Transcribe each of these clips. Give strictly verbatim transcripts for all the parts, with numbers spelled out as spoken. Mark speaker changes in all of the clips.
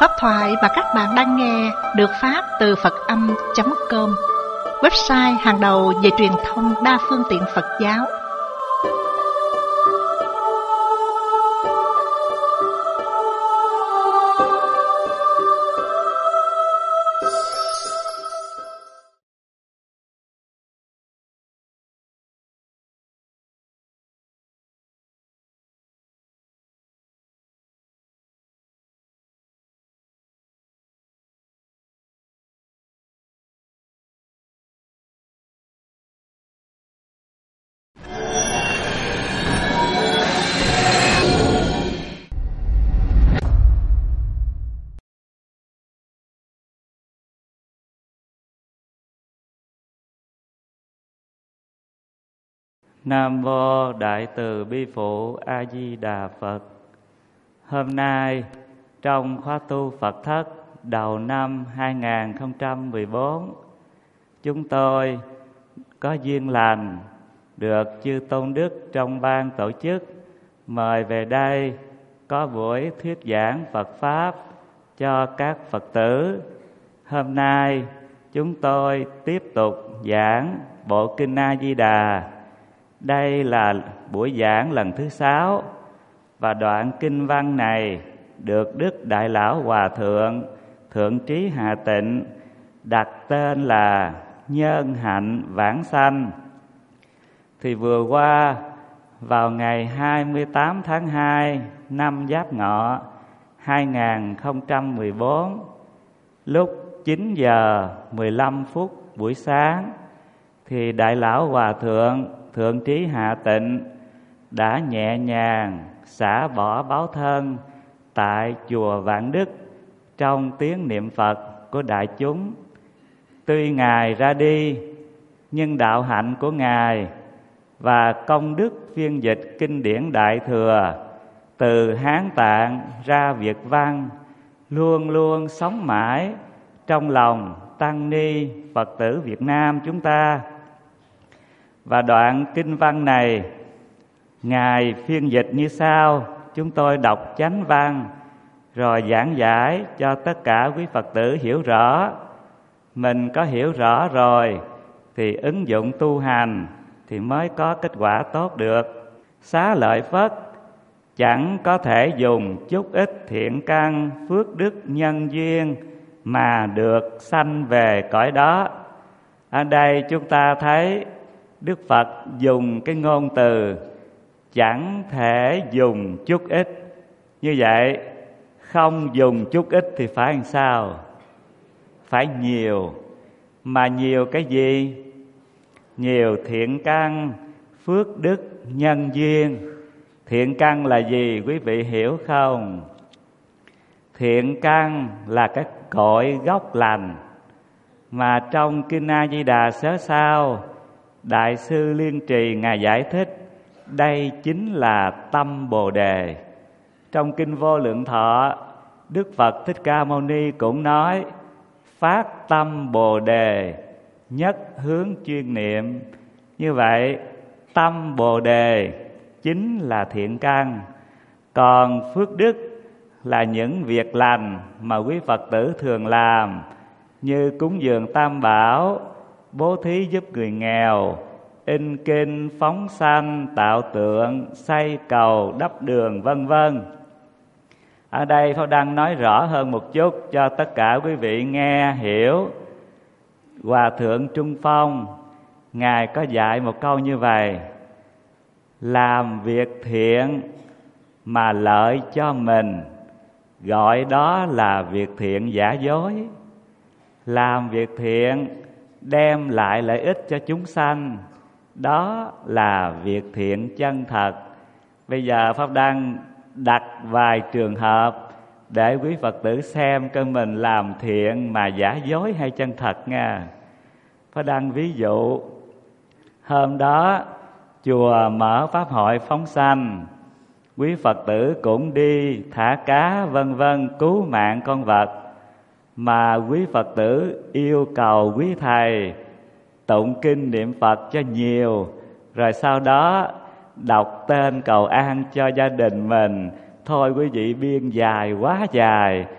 Speaker 1: Pháp thoại mà các bạn đang nghe được phát từ Phật Âm chấm com, website hàng đầu về truyền thông đa phương tiện Phật giáo.
Speaker 2: Nam Mô Đại Từ Bi Phụ A Di Đà Phật. Hôm nay trong khóa tu Phật Thất đầu năm hai nghìn không trăm mười bốn, chúng tôi có duyên lành được chư tôn đức trong ban tổ chức mời về đây có buổi thuyết giảng Phật Pháp cho các Phật tử. Hôm nay chúng tôi tiếp tục giảng bộ Kinh A Di Đà. Đây là buổi giảng lần thứ sáu, và đoạn kinh văn này được Đức Đại Lão Hòa Thượng Thượng Trí Hà Tịnh đặt tên là Nhân Hạnh Vãng Sanh. Thì vừa qua vào ngày hai mươi tám tháng hai năm Giáp Ngọ hai nghìn không trăm mười bốn, lúc chín giờ mười lăm phút buổi sáng, thì Đại Lão Hòa Thượng Thượng Trí Hạ Tịnh đã nhẹ nhàng xả bỏ báo thân tại chùa Vạn Đức trong tiếng niệm Phật của đại chúng. Tuy Ngài ra đi, nhưng đạo hạnh của Ngài và công đức phiên dịch kinh điển Đại Thừa từ Hán Tạng ra Việt văn luôn luôn sống mãi trong lòng tăng ni Phật tử Việt Nam chúng ta. Và đoạn kinh văn này Ngài phiên dịch như sau, chúng tôi đọc chánh văn rồi giảng giải cho tất cả quý Phật tử hiểu rõ. Mình có hiểu rõ rồi thì ứng dụng tu hành thì mới có kết quả tốt được. Xá lợi Phất chẳng có thể dùng chút ít thiện căn phước đức nhân duyên mà được sanh về cõi đó. Ở đây chúng ta thấy Đức Phật dùng cái ngôn từ chẳng thể dùng chút ít. Như vậy không dùng chút ít thì phải làm sao? Phải nhiều. Mà nhiều cái gì? Nhiều thiện căn, phước đức, nhân duyên. Thiện căn là gì quý vị hiểu không? Thiện căn là cái cội gốc lành mà trong Kinh A Di Đà sớ sao Đại sư Liên Trì Ngài giải thích đây chính là tâm Bồ Đề. Trong Kinh Vô Lượng Thọ, Đức Phật Thích Ca Mâu Ni cũng nói phát tâm Bồ Đề, nhất hướng chuyên niệm. Như vậy tâm Bồ Đề chính là thiện căn. Còn phước đức là những việc lành mà quý Phật tử thường làm, như cúng dường Tam Bảo, bố thí giúp người nghèo, in kinh, phóng sanh, tạo tượng, xây cầu, đắp đường, vân vân. Ở đây Pháp Đăng nói rõ hơn một chút cho tất cả quý vị nghe hiểu. Hòa Thượng Trung Phong Ngài có dạy một câu như vậy: làm việc thiện mà lợi cho mình, gọi đó là việc thiện giả dối. Làm việc thiện đem lại lợi ích cho chúng sanh, đó là việc thiện chân thật. Bây giờ Pháp Đăng đặt vài trường hợp để quý Phật tử xem coi mình làm thiện mà giả dối hay chân thật nha. Pháp Đăng ví dụ, hôm đó chùa mở pháp hội phóng sanh, quý Phật tử cũng đi thả cá vân vân cứu mạng con vật, mà quý Phật tử yêu cầu quý thầy tụng kinh niệm Phật cho nhiều, rồi sau đó đọc tên cầu an cho gia đình mình. Thôi quý vị biên dài quá dài,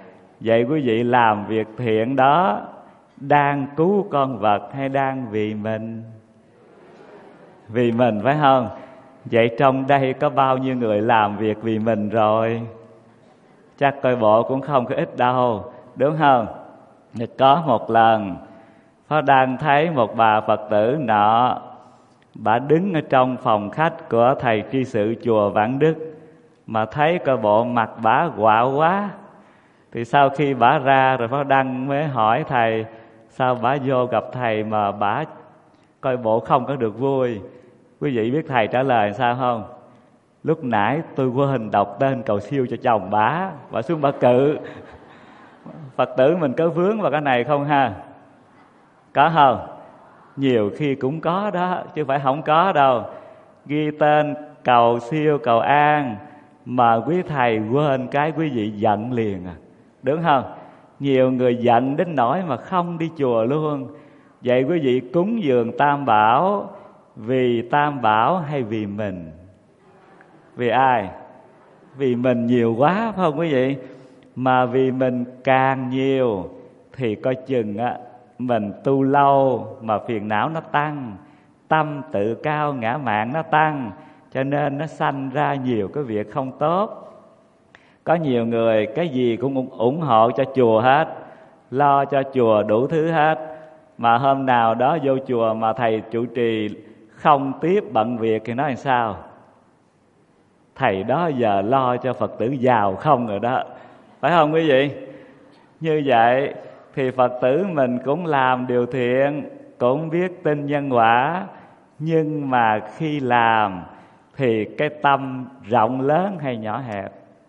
Speaker 2: Vậy quý vị làm việc thiện đó đang cứu con vật hay đang vì mình? Vì mình phải không? Vậy trong đây có bao nhiêu người làm việc vì mình rồi? Chắc coi bộ cũng không có ít đâu, đúng không? Có một lần Phó Đăng thấy một bà Phật tử nọ, bà đứng ở trong phòng khách của thầy tri sự chùa Vạn Đức, mà thấy coi bộ mặt bà quạo quá. Thì sau khi bà ra rồi, Phó Đăng mới hỏi thầy sao bà vô gặp thầy mà bà coi bộ không có được vui. Quý vị biết thầy trả lời sao không? Lúc nãy tôi quên đọc tên cầu siêu cho chồng bà, bà xuống bà cự. Phật tử mình có vướng vào cái này không ha? Có không? Nhiều khi cũng có đó, chứ phải không có đâu. Ghi tên cầu siêu cầu an mà quý thầy quên cái quý vị giận liền à, đúng không? Nhiều người giận đến nỗi mà không đi chùa luôn. Vậy quý vị cúng dường Tam Bảo vì Tam Bảo hay vì mình? Vì ai? Vì mình nhiều quá phải không quý vị? Mà vì mình càng nhiều thì coi chừng á, mình tu lâu mà phiền não nó tăng, tâm tự cao ngã mạn nó tăng, cho nên nó sanh ra nhiều cái việc không tốt. Có nhiều người cái gì cũng ủng hộ cho chùa hết, lo cho chùa đủ thứ hết, mà hôm nào đó vô chùa mà thầy trụ trì không tiếp bận việc thì nói làm sao? Thầy đó giờ lo cho Phật tử giàu không rồi đó, phải không quý vị? Như vậy thì Phật tử mình cũng làm điều thiện, cũng biết tin nhân quả, nhưng mà khi làm thì cái tâm rộng lớn hay nhỏ hẹp?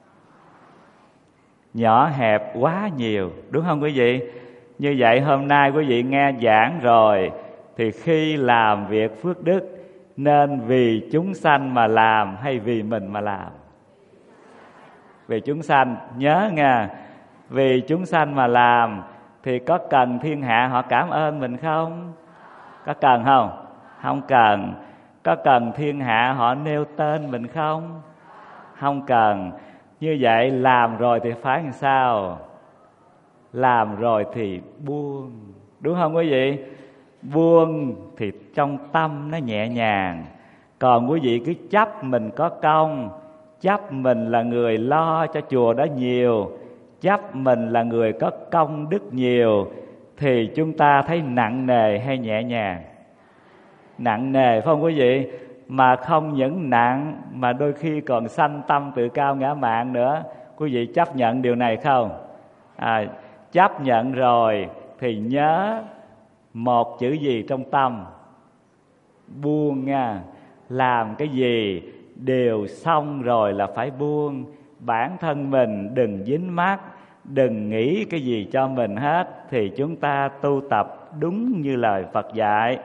Speaker 2: Nhỏ hẹp quá nhiều, đúng không quý vị? Như vậy hôm nay quý vị nghe giảng rồi, thì khi làm việc phước đức nên vì chúng sanh mà làm hay vì mình mà làm? Vì chúng sanh, nhớ nha. Vì chúng sanh mà làm thì có cần thiên hạ họ cảm ơn mình không? Có cần không? Không cần. Có cần thiên hạ họ nêu tên mình không? Không cần. Như vậy làm rồi thì phải làm sao? Làm rồi thì buông, đúng không quý vị? Buông thì trong tâm nó nhẹ nhàng. Còn quý vị cứ chấp mình có công, chấp mình là người lo cho chùa đó nhiều, chấp mình là người có công đức nhiều, thì chúng ta thấy nặng nề hay nhẹ nhàng? Nặng nề phải không quý vị? Mà không những nặng mà đôi khi còn sanh tâm tự cao ngã mạn nữa. Quý vị chấp nhận điều này không? À, chấp nhận rồi thì nhớ một chữ gì trong tâm? Buông nha. Làm cái gì đều xong rồi là phải buông. Bản thân mình đừng dính mắc, đừng nghĩ cái gì cho mình hết, thì chúng ta tu tập đúng như lời Phật dạy.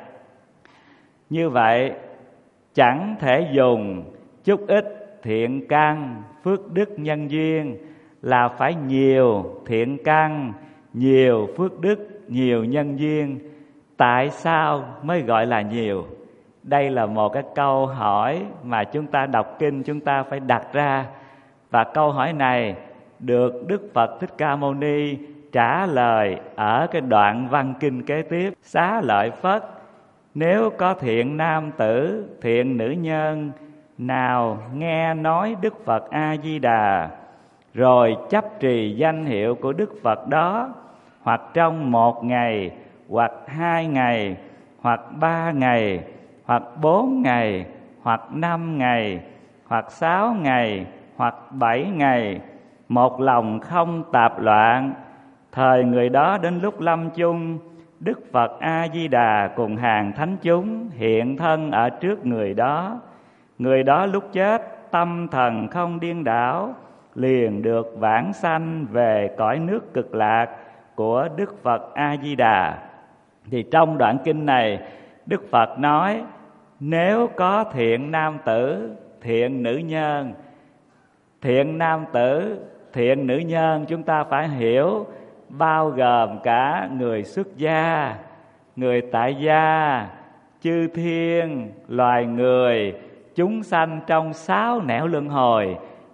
Speaker 2: Như vậy chẳng thể dùng chút ít thiện căn, phước đức nhân duyên, là phải nhiều thiện căn, nhiều phước đức, nhiều nhân duyên. Tại sao mới gọi là nhiều? Đây là một cái câu hỏi mà chúng ta đọc kinh chúng ta phải đặt ra. Và câu hỏi này được Đức Phật Thích Ca Mâu Ni trả lời ở cái đoạn văn kinh kế tiếp. Xá lợi Phất, nếu có thiện nam tử, thiện nữ nhân nào nghe nói Đức Phật A-di-đà, rồi chấp trì danh hiệu của Đức Phật đó, hoặc trong một ngày, hoặc hai ngày, hoặc ba ngày, hoặc bốn ngày, hoặc năm ngày, hoặc sáu ngày, hoặc bảy ngày, một lòng không tạp loạn, thời người đó đến lúc lâm chung, Đức Phật A-di-đà cùng hàng thánh chúng hiện thân ở trước người đó. Người đó lúc chết tâm thần không điên đảo, liền được vãng sanh về cõi nước cực lạc của Đức Phật A-di-đà. Thì trong đoạn kinh này Đức Phật nói nếu có thiện nam tử, thiện nữ nhân. Thiện nam tử, thiện nữ nhân chúng ta phải hiểu bao gồm cả người xuất gia, người tại gia, chư thiên, loài người, chúng sanh trong sáu nẻo luân hồi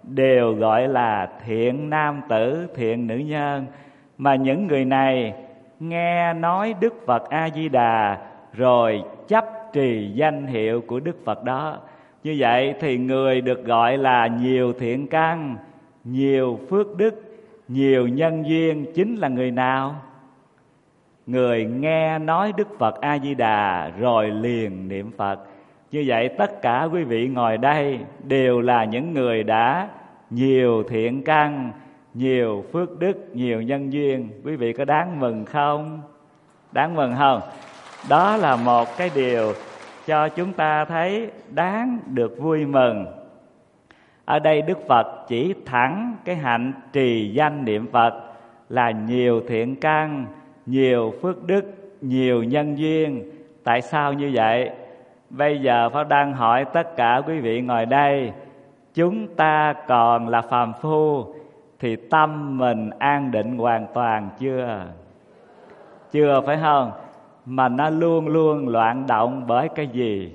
Speaker 2: đều gọi là thiện nam tử, thiện nữ nhân. Mà những người này nghe nói Đức Phật A-di-đà rồi chấp trì danh hiệu của Đức Phật đó. Như vậy thì người được gọi là nhiều thiện căn, nhiều phước đức, nhiều nhân duyên chính là người nào? Người nghe nói Đức Phật A-di-đà rồi liền niệm Phật. Như vậy tất cả quý vị ngồi đây đều là những người đã nhiều thiện căn, nhiều phước đức, nhiều nhân duyên. Quý vị có đáng mừng không? Đáng mừng không? Đó là một cái điều cho chúng ta thấy đáng được vui mừng. Ở đây Đức Phật chỉ thẳng cái hạnh trì danh niệm Phật là nhiều thiện căn, nhiều phước đức, nhiều nhân duyên. Tại sao như vậy? Bây giờ Pháp đang hỏi tất cả quý vị ngồi đây, chúng ta còn là phàm phu thì tâm mình an định hoàn toàn chưa? Chưa, phải không? Mà nó luôn luôn loạn động bởi cái gì?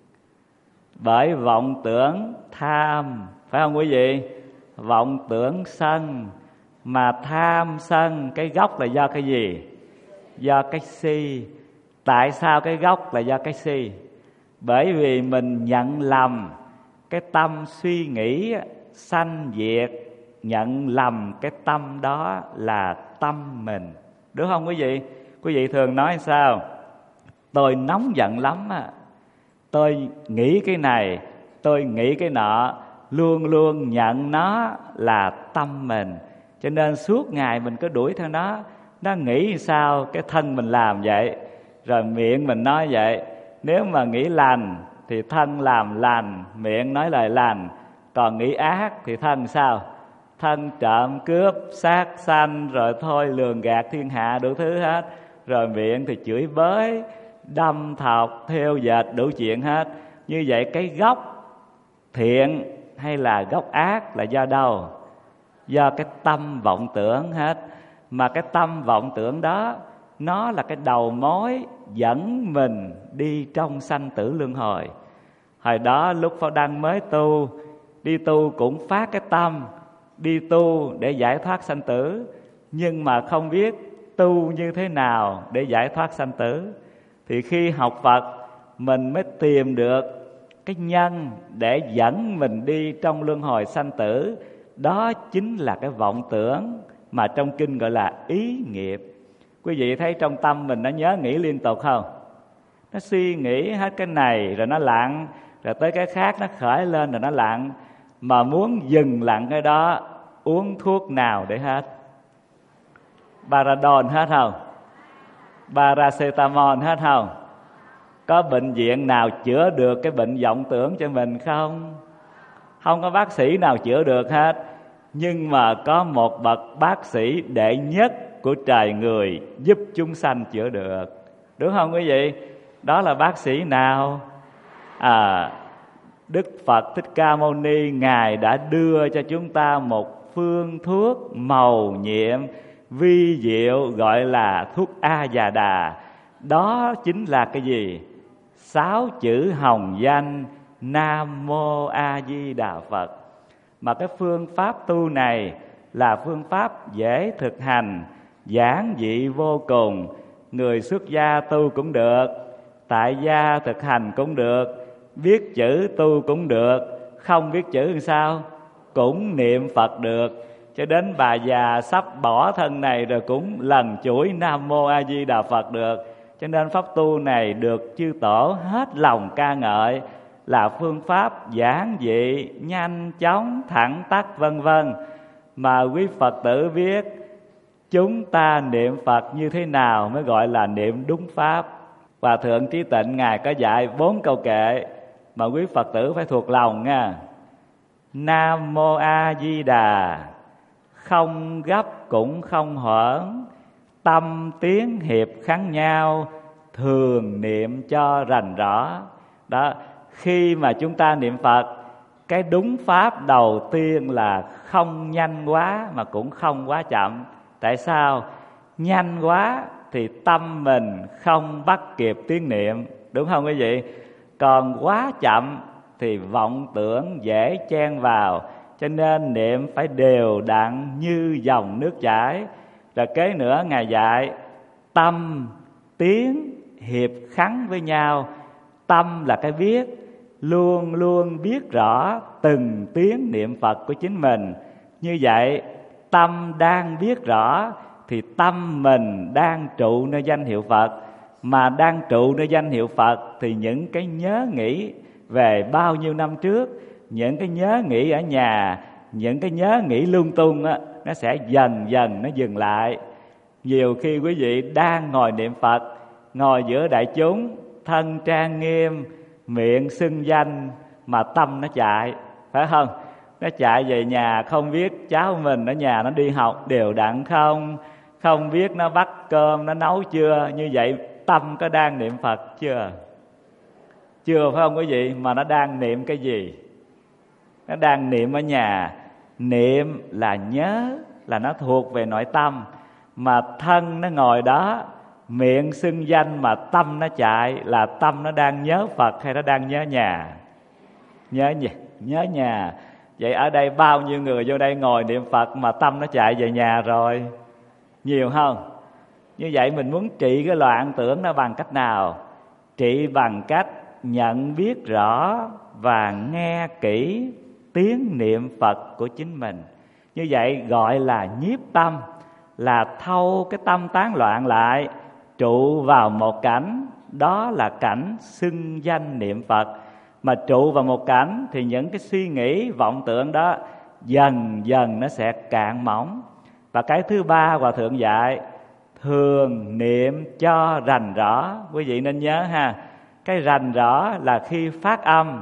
Speaker 2: Bởi vọng tưởng tham, phải không quý vị? Vọng tưởng sân. Mà tham sân cái gốc là do cái gì? Do cái si. Tại sao cái gốc là do cái si? Bởi vì mình nhận lầm cái tâm suy nghĩ sanh diệt, nhận lầm cái tâm đó là tâm mình. Đúng không quý vị? Quý vị thường nói sao? Tôi nóng giận lắm á, tôi nghĩ cái này, tôi nghĩ cái nọ, luôn luôn nhận nó là tâm mình. Cho nên suốt ngày mình cứ đuổi theo nó. Nó nghĩ sao cái thân mình làm vậy, rồi miệng mình nói vậy. Nếu mà nghĩ lành thì thân làm lành, miệng nói lời lành. Còn nghĩ ác thì thân sao? Thân trộm cướp, sát sanh, rồi thôi lường gạt thiên hạ đủ thứ hết. Rồi miệng thì chửi bới, đâm thọc, theo dệt đủ chuyện hết. Như vậy cái gốc thiện hay là gốc ác là do đâu? Do cái tâm vọng tưởng hết. Mà cái tâm vọng tưởng đó, nó là cái đầu mối dẫn mình đi trong sanh tử luân hồi. Hồi đó lúc Pháp Đăng mới tu, đi tu cũng phát cái tâm đi tu để giải thoát sanh tử, nhưng mà không biết tu như thế nào để giải thoát sanh tử. Thì khi học Phật mình mới tìm được cái nhân để dẫn mình đi trong luân hồi sanh tử. Đó chính là cái vọng tưởng mà trong kinh gọi là ý nghiệp. Quý vị thấy trong tâm mình nó nhớ nghĩ liên tục không? Nó suy nghĩ hết cái này rồi nó lặng, rồi tới cái khác nó khởi lên rồi nó lặng. Mà muốn dừng lặng cái đó, uống thuốc nào để hết? Paradol hết không? Paracetamol hết không? Có bệnh viện nào chữa được cái bệnh vọng tưởng cho mình không? Không có bác sĩ nào chữa được hết. Nhưng mà có một bậc bác sĩ đệ nhất của trời người giúp chúng sanh chữa được. Đúng không quý vị? Đó là bác sĩ nào? À, Đức Phật Thích Ca Mâu Ni, Ngài đã đưa cho chúng ta một phương thuốc màu nhiệm vi diệu gọi là thuốc A-già-đà. Đó chính là cái gì? Sáu chữ hồng danh Nam Mô A Di Đà Phật. Mà cái phương pháp tu này là phương pháp dễ thực hành, giản dị vô cùng. Người xuất gia tu cũng được, tại gia thực hành cũng được, biết chữ tu cũng được, không biết chữ làm sao cũng niệm Phật được. Cho đến bà già sắp bỏ thân này rồi cũng lần chuỗi Nam Mô A Di Đà Phật được. Cho nên pháp tu này được chư tổ hết lòng ca ngợi là phương pháp giản dị, nhanh chóng, thẳng tắc vân vân. Mà quý Phật tử biết chúng ta niệm Phật như thế nào mới gọi là niệm đúng pháp. Hòa Thượng Trí Tịnh Ngài có dạy bốn câu kệ mà quý Phật tử phải thuộc lòng nha. Nam Mô A Di Đà, không gấp cũng không hoảng, tâm tiếng hiệp kháng nhau, thường niệm cho rành rõ. Đó, khi mà chúng ta niệm Phật, cái đúng pháp đầu tiên là không nhanh quá mà cũng không quá chậm. Tại sao? Nhanh quá thì tâm mình không bắt kịp tiếng niệm, đúng không quý vị? Còn quá chậm thì vọng tưởng dễ chen vào, cho nên niệm phải đều đặn như dòng nước chảy. Rồi kế nữa Ngài dạy tâm tiếng hiệp khắng với nhau. Tâm là cái biết, luôn luôn biết rõ từng tiếng niệm Phật của chính mình. Như vậy tâm đang biết rõ thì tâm mình đang trụ nơi danh hiệu Phật. Mà đang trụ nơi danh hiệu Phật thì những cái nhớ nghĩ về bao nhiêu năm trước, những cái nhớ nghĩ ở nhà, những cái nhớ nghĩ lung tung á, nó sẽ dần dần nó dừng lại. Nhiều khi quý vị đang ngồi niệm Phật, ngồi giữa đại chúng, thân trang nghiêm, miệng xưng danh, mà tâm nó chạy, phải không? Nó chạy về nhà, không biết cháu mình ở nhà nó đi học đều đặn không, không biết nó bắt cơm, nó nấu chưa. Như vậy tâm có đang niệm Phật chưa? Chưa, phải không quý vị? Mà nó đang niệm cái gì? Nó đang niệm ở nhà. Niệm là nhớ, là nó thuộc về nội tâm. Mà thân nó ngồi đó, miệng xưng danh mà tâm nó chạy, là tâm nó đang nhớ Phật hay nó đang nhớ nhà? Nhớ nhà, nhớ nhà. Vậy ở đây bao nhiêu người vô đây ngồi niệm Phật mà tâm nó chạy về nhà rồi? Nhiều không? Như vậy mình muốn trị cái loạn tưởng nó bằng cách nào? Trị bằng cách nhận biết rõ và nghe kỹ tiếng niệm Phật của chính mình. Như vậy gọi là nhiếp tâm, là thâu cái tâm tán loạn lại, trụ vào một cảnh, đó là cảnh xưng danh niệm Phật. Mà trụ vào một cảnh thì những cái suy nghĩ vọng tưởng đó dần dần nó sẽ cạn mỏng. Và cái thứ ba Hòa Thượng dạy thường niệm cho rành rõ. Quý vị nên nhớ ha, cái rành rõ là khi phát âm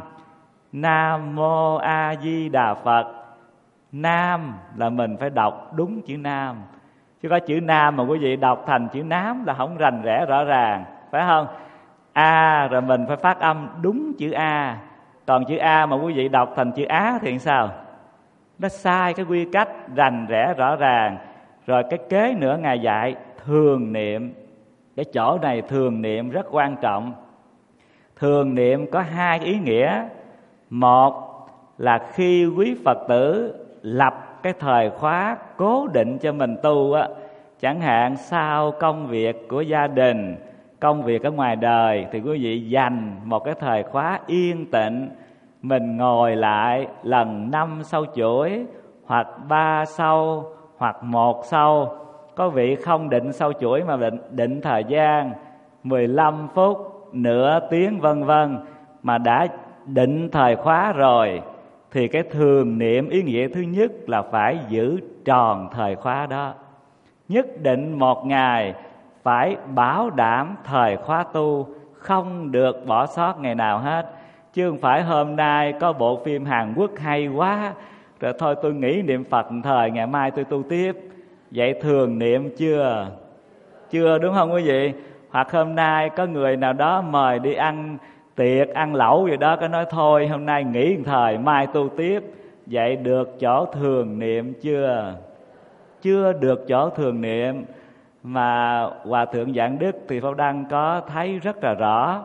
Speaker 2: Nam Mô A Di Đà Phật. Nam là mình phải đọc đúng chữ Nam, chứ có chữ Nam mà quý vị đọc thành chữ Nám là không rành rẽ rõ ràng, phải không? A rồi mình phải phát âm đúng chữ A. Còn chữ A mà quý vị đọc thành chữ Á thì sao? Nó sai cái quy cách rành rẽ rõ ràng. Rồi cái kế nữa Ngài dạy thường niệm. Cái chỗ này thường niệm rất quan trọng. Thường niệm có hai ý nghĩa. Một là khi quý Phật tử lập cái thời khóa cố định cho mình tu á, chẳng hạn sau công việc của gia đình, công việc ở ngoài đời, thì quý vị dành một cái thời khóa yên tĩnh, mình ngồi lại lần năm sau chuỗi, hoặc ba sau, hoặc một sau. Có vị không định sau chuỗi mà định, định thời gian mười lăm phút, nửa tiếng vân vân. Mà đã định thời khóa rồi thì cái thường niệm ý nghĩa thứ nhất là phải giữ tròn thời khóa đó. Nhất định một ngày phải bảo đảm thời khóa tu, không được bỏ sót ngày nào hết. Chứ không phải hôm nay có bộ phim Hàn Quốc hay quá, rồi thôi tôi nghỉ niệm Phật thời, ngày mai tôi tu tiếp. Vậy thường niệm chưa? Chưa, đúng không quý vị? Hoặc hôm nay có người nào đó mời đi ăn tiệc, ăn lẩu gì đó, có nói thôi hôm nay nghỉ một thời, mai tu tiếp. Vậy được chỗ thường niệm chưa? Chưa được chỗ thường niệm. Mà Hòa Thượng Giảng Đức thì Pháp Đăng có thấy rất là rõ.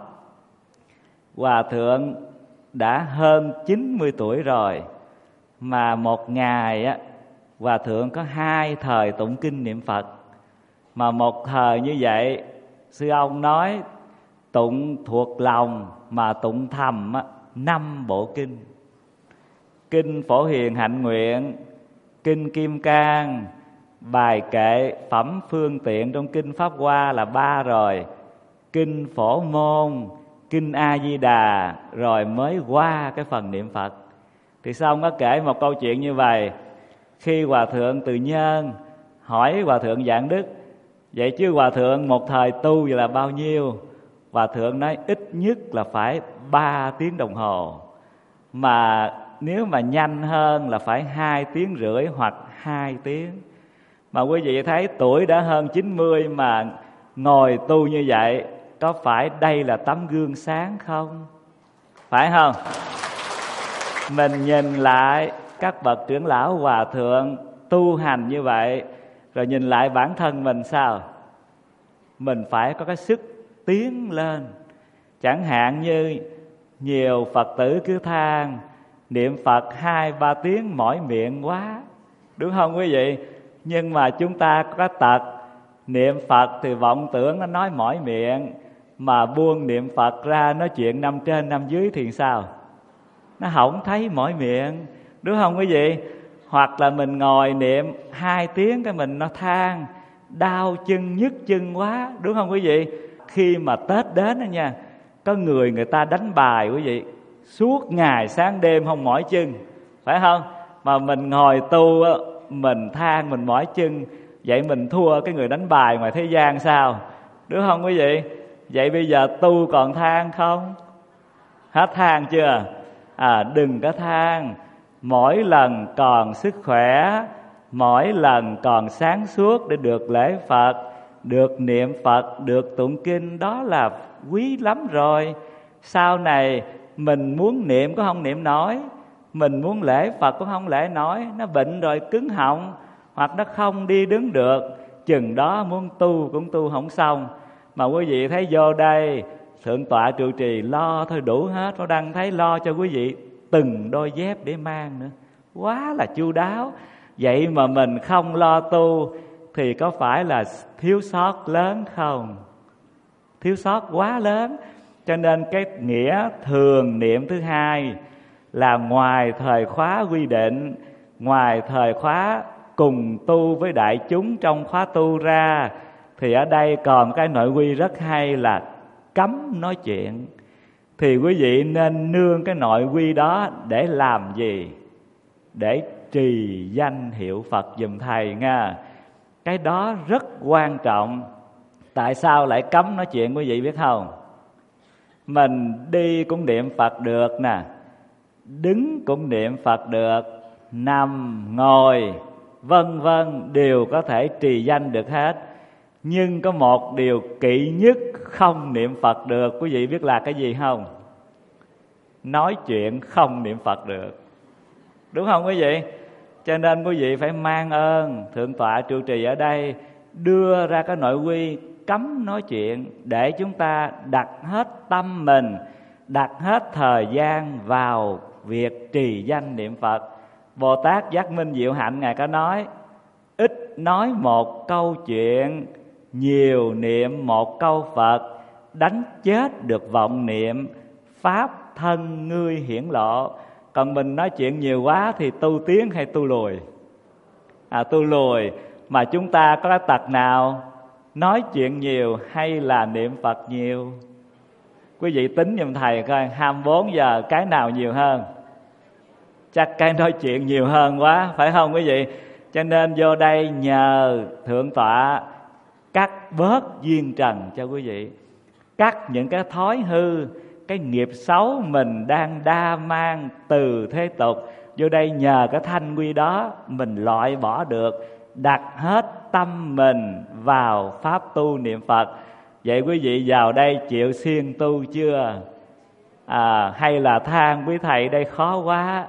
Speaker 2: Hòa Thượng đã hơn chín mươi tuổi rồi, mà một ngày á, Hòa Thượng có hai thời tụng kinh niệm Phật. Mà một thời như vậy, sư ông nói tụng thuộc lòng mà tụng thầm á, năm bộ kinh. Kinh Phổ Hiền Hạnh Nguyện, kinh Kim Cang, bài kệ phẩm phương tiện trong kinh Pháp Hoa là ba rồi, kinh Phổ Môn, kinh A Di Đà, rồi mới qua cái phần niệm Phật. Thì sao ông có kể một câu chuyện như vậy. Khi Hòa Thượng Từ Nhân hỏi Hòa Thượng Giảng Đức, vậy chứ Hòa Thượng một thời tu vậy là bao nhiêu? Hòa Thượng nói ít nhất là phải ba tiếng đồng hồ, mà nếu mà nhanh hơn là phải hai tiếng rưỡi hoặc hai tiếng. Mà quý vị thấy tuổi đã hơn chín mươi mà ngồi tu như vậy, có phải đây là tấm gương sáng không? Phải không? Mình nhìn lại các bậc trưởng lão Hòa Thượng tu hành như vậy, rồi nhìn lại bản thân mình sao? Mình phải có cái sức tiến lên. Chẳng hạn như nhiều Phật tử cứ than niệm Phật hai ba tiếng mỏi miệng quá, đúng không quý vị? Nhưng mà chúng ta có tật niệm Phật thì vọng tưởng nó nói mỏi miệng, mà buông niệm Phật ra nói chuyện năm trên năm dưới thì sao? Nó không thấy mỏi miệng, đúng không quý vị? Hoặc là mình ngồi niệm hai tiếng cái mình nó than đau chân nhức chân quá, đúng không quý vị? Khi mà Tết đến đó nha, có người người ta đánh bài quý vị, suốt ngày sáng đêm không mỏi chân, phải không? Mà mình ngồi tu mình than mình mỏi chân, vậy mình thua cái người đánh bài ngoài thế gian sao? Đúng không quý vị? Vậy bây giờ tu còn than không? Hết than chưa? À, đừng có than. Mỗi lần còn sức khỏe, mỗi lần còn sáng suốt để được lễ Phật, được niệm Phật, được tụng kinh, đó là quý lắm rồi. Sau này mình muốn niệm cũng không niệm nổi, mình muốn lễ Phật cũng không lễ nổi. Nó bệnh rồi cứng họng, hoặc nó không đi đứng được, chừng đó muốn tu cũng tu không xong. Mà quý vị thấy vô đây Thượng tọa trụ trì lo thôi đủ hết. Nó đang thấy lo cho quý vị từng đôi dép để mang nữa, quá là chu đáo. Vậy mà mình không lo tu thì có phải là thiếu sót lớn không? Thiếu sót quá lớn. Cho nên cái nghĩa thường niệm thứ hai là ngoài thời khóa quy định, ngoài thời khóa cùng tu với đại chúng trong khóa tu ra, thì ở đây còn cái nội quy rất hay là cấm nói chuyện. Thì quý vị nên nương cái nội quy đó để làm gì? Để trì danh hiệu Phật giùm thầy nha. Cái đó rất quan trọng. Tại sao lại cấm nói chuyện quý vị biết không? Mình đi cũng niệm Phật được nè, đứng cũng niệm Phật được, nằm, ngồi, vân vân đều có thể trì danh được hết. Nhưng có một điều kỵ nhất không niệm Phật được, quý vị biết là cái gì không? Nói chuyện không niệm Phật được, đúng không quý vị? Cho nên quý vị phải mang ơn Thượng tọa trụ trì ở đây đưa ra cái nội quy cấm nói chuyện, để chúng ta đặt hết tâm mình, đặt hết thời gian vào việc trì danh niệm Phật. Bồ Tát Giác Minh Diệu Hạnh Ngài có nói: ít nói một câu chuyện, nhiều niệm một câu Phật, đánh chết được vọng niệm, pháp thân ngươi hiển lộ. Còn mình nói chuyện nhiều quá thì tu tiến hay tu lùi? À, tu lùi. Mà chúng ta có cái tật nào? Nói chuyện nhiều hay là niệm Phật nhiều? Quý vị tính giùm thầy coi, hai mươi bốn giờ cái nào nhiều hơn? Chắc cái nói chuyện nhiều hơn quá, phải không quý vị? Cho nên vô đây nhờ Thượng tọa cắt bớt duyên trần cho quý vị, cắt những cái thói hư, cái nghiệp xấu mình đang đa mang từ thế tục. Vô đây nhờ cái thanh quy đó mình loại bỏ được, đặt hết tâm mình vào pháp tu niệm Phật. Vậy quý vị vào đây chịu siêng tu chưa? À, hay là than quý thầy đây khó quá?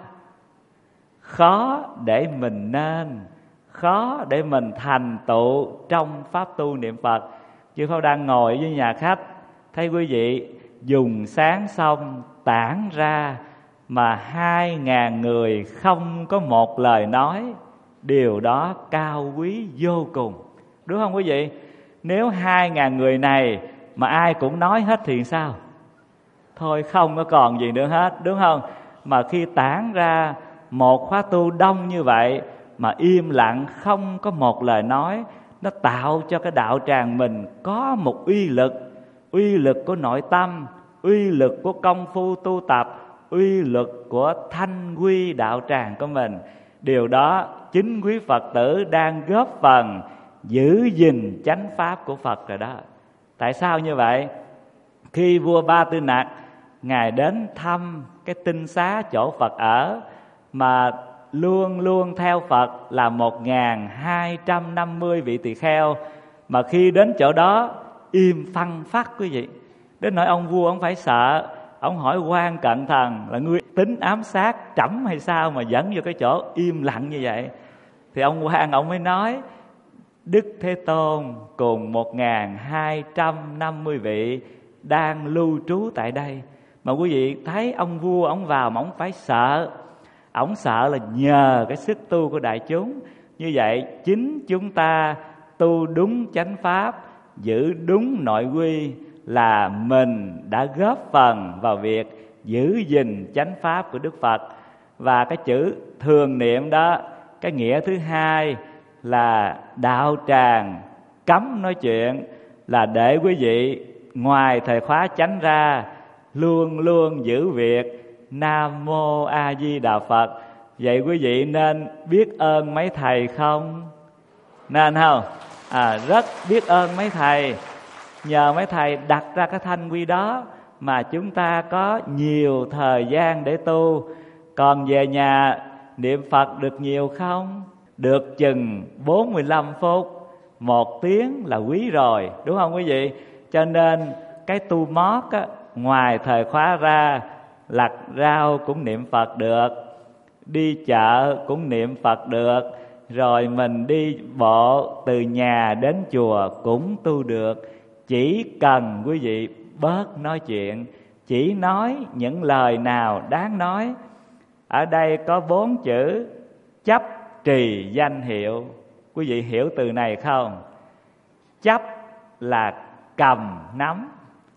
Speaker 2: Khó để mình nên, khó để mình thành tựu trong pháp tu niệm Phật. Chứ Pháp đang ngồi với nhà khách, thấy quý vị dùng sáng xong tản ra mà hai ngàn người không có một lời nói, điều đó cao quý vô cùng, đúng không quý vị? Nếu hai ngàn người này mà ai cũng nói hết thì sao? Thôi không có còn gì nữa hết, đúng không? Mà khi tản ra một khóa tu đông như vậy mà im lặng không có một lời nói, nó tạo cho cái đạo tràng mình có một uy lực, uy lực của nội tâm, uy lực của công phu tu tập, uy lực của thanh quy đạo tràng của mình. Điều đó chính quý Phật tử đang góp phần giữ gìn chánh pháp của Phật rồi đó. Tại sao như vậy? Khi vua Ba Tư Nặc Ngài đến thăm cái tinh xá chỗ Phật ở, mà luôn luôn theo Phật là một nghìn hai trăm năm mươi vị tỳ kheo, mà khi đến chỗ đó im phăng phắc quý vị, đến nỗi ông vua ông phải sợ. Ông hỏi quan cận thần là ngươi tính ám sát trẫm hay sao mà dẫn vô cái chỗ im lặng như vậy? Thì ông quan ông mới nói: Đức Thế Tôn cùng một nghìn hai trăm năm mươi vị đang lưu trú tại đây. Mà quý vị thấy ông vua ông vào mà ông phải sợ, Ổng sợ là nhờ cái sức tu của đại chúng. Như vậy chính chúng ta tu đúng chánh pháp, giữ đúng nội quy là mình đã góp phần vào việc giữ gìn chánh pháp của Đức Phật. Và cái chữ thường niệm đó, cái nghĩa thứ hai là đạo tràng cấm nói chuyện, là để quý vị ngoài thời khóa chánh ra luôn luôn giữ việc Nam Mô A Di Đà Phật. Vậy quý vị nên biết ơn mấy thầy không? Nên không? À, rất biết ơn mấy thầy. Nhờ mấy thầy đặt ra cái thanh quy đó mà chúng ta có nhiều thời gian để tu. Còn về nhà niệm Phật được nhiều không? Được chừng bốn mươi lăm phút, một tiếng là quý rồi, đúng không quý vị? Cho nên cái tu mót á, ngoài thời khóa ra, lặt rau cũng niệm Phật được, đi chợ cũng niệm Phật được, rồi mình đi bộ từ nhà đến chùa cũng tu được. Chỉ cần quý vị bớt nói chuyện, chỉ nói những lời nào đáng nói. Ở đây có bốn chữ chấp trì danh hiệu. Quý vị hiểu từ này không? Chấp là cầm nắm,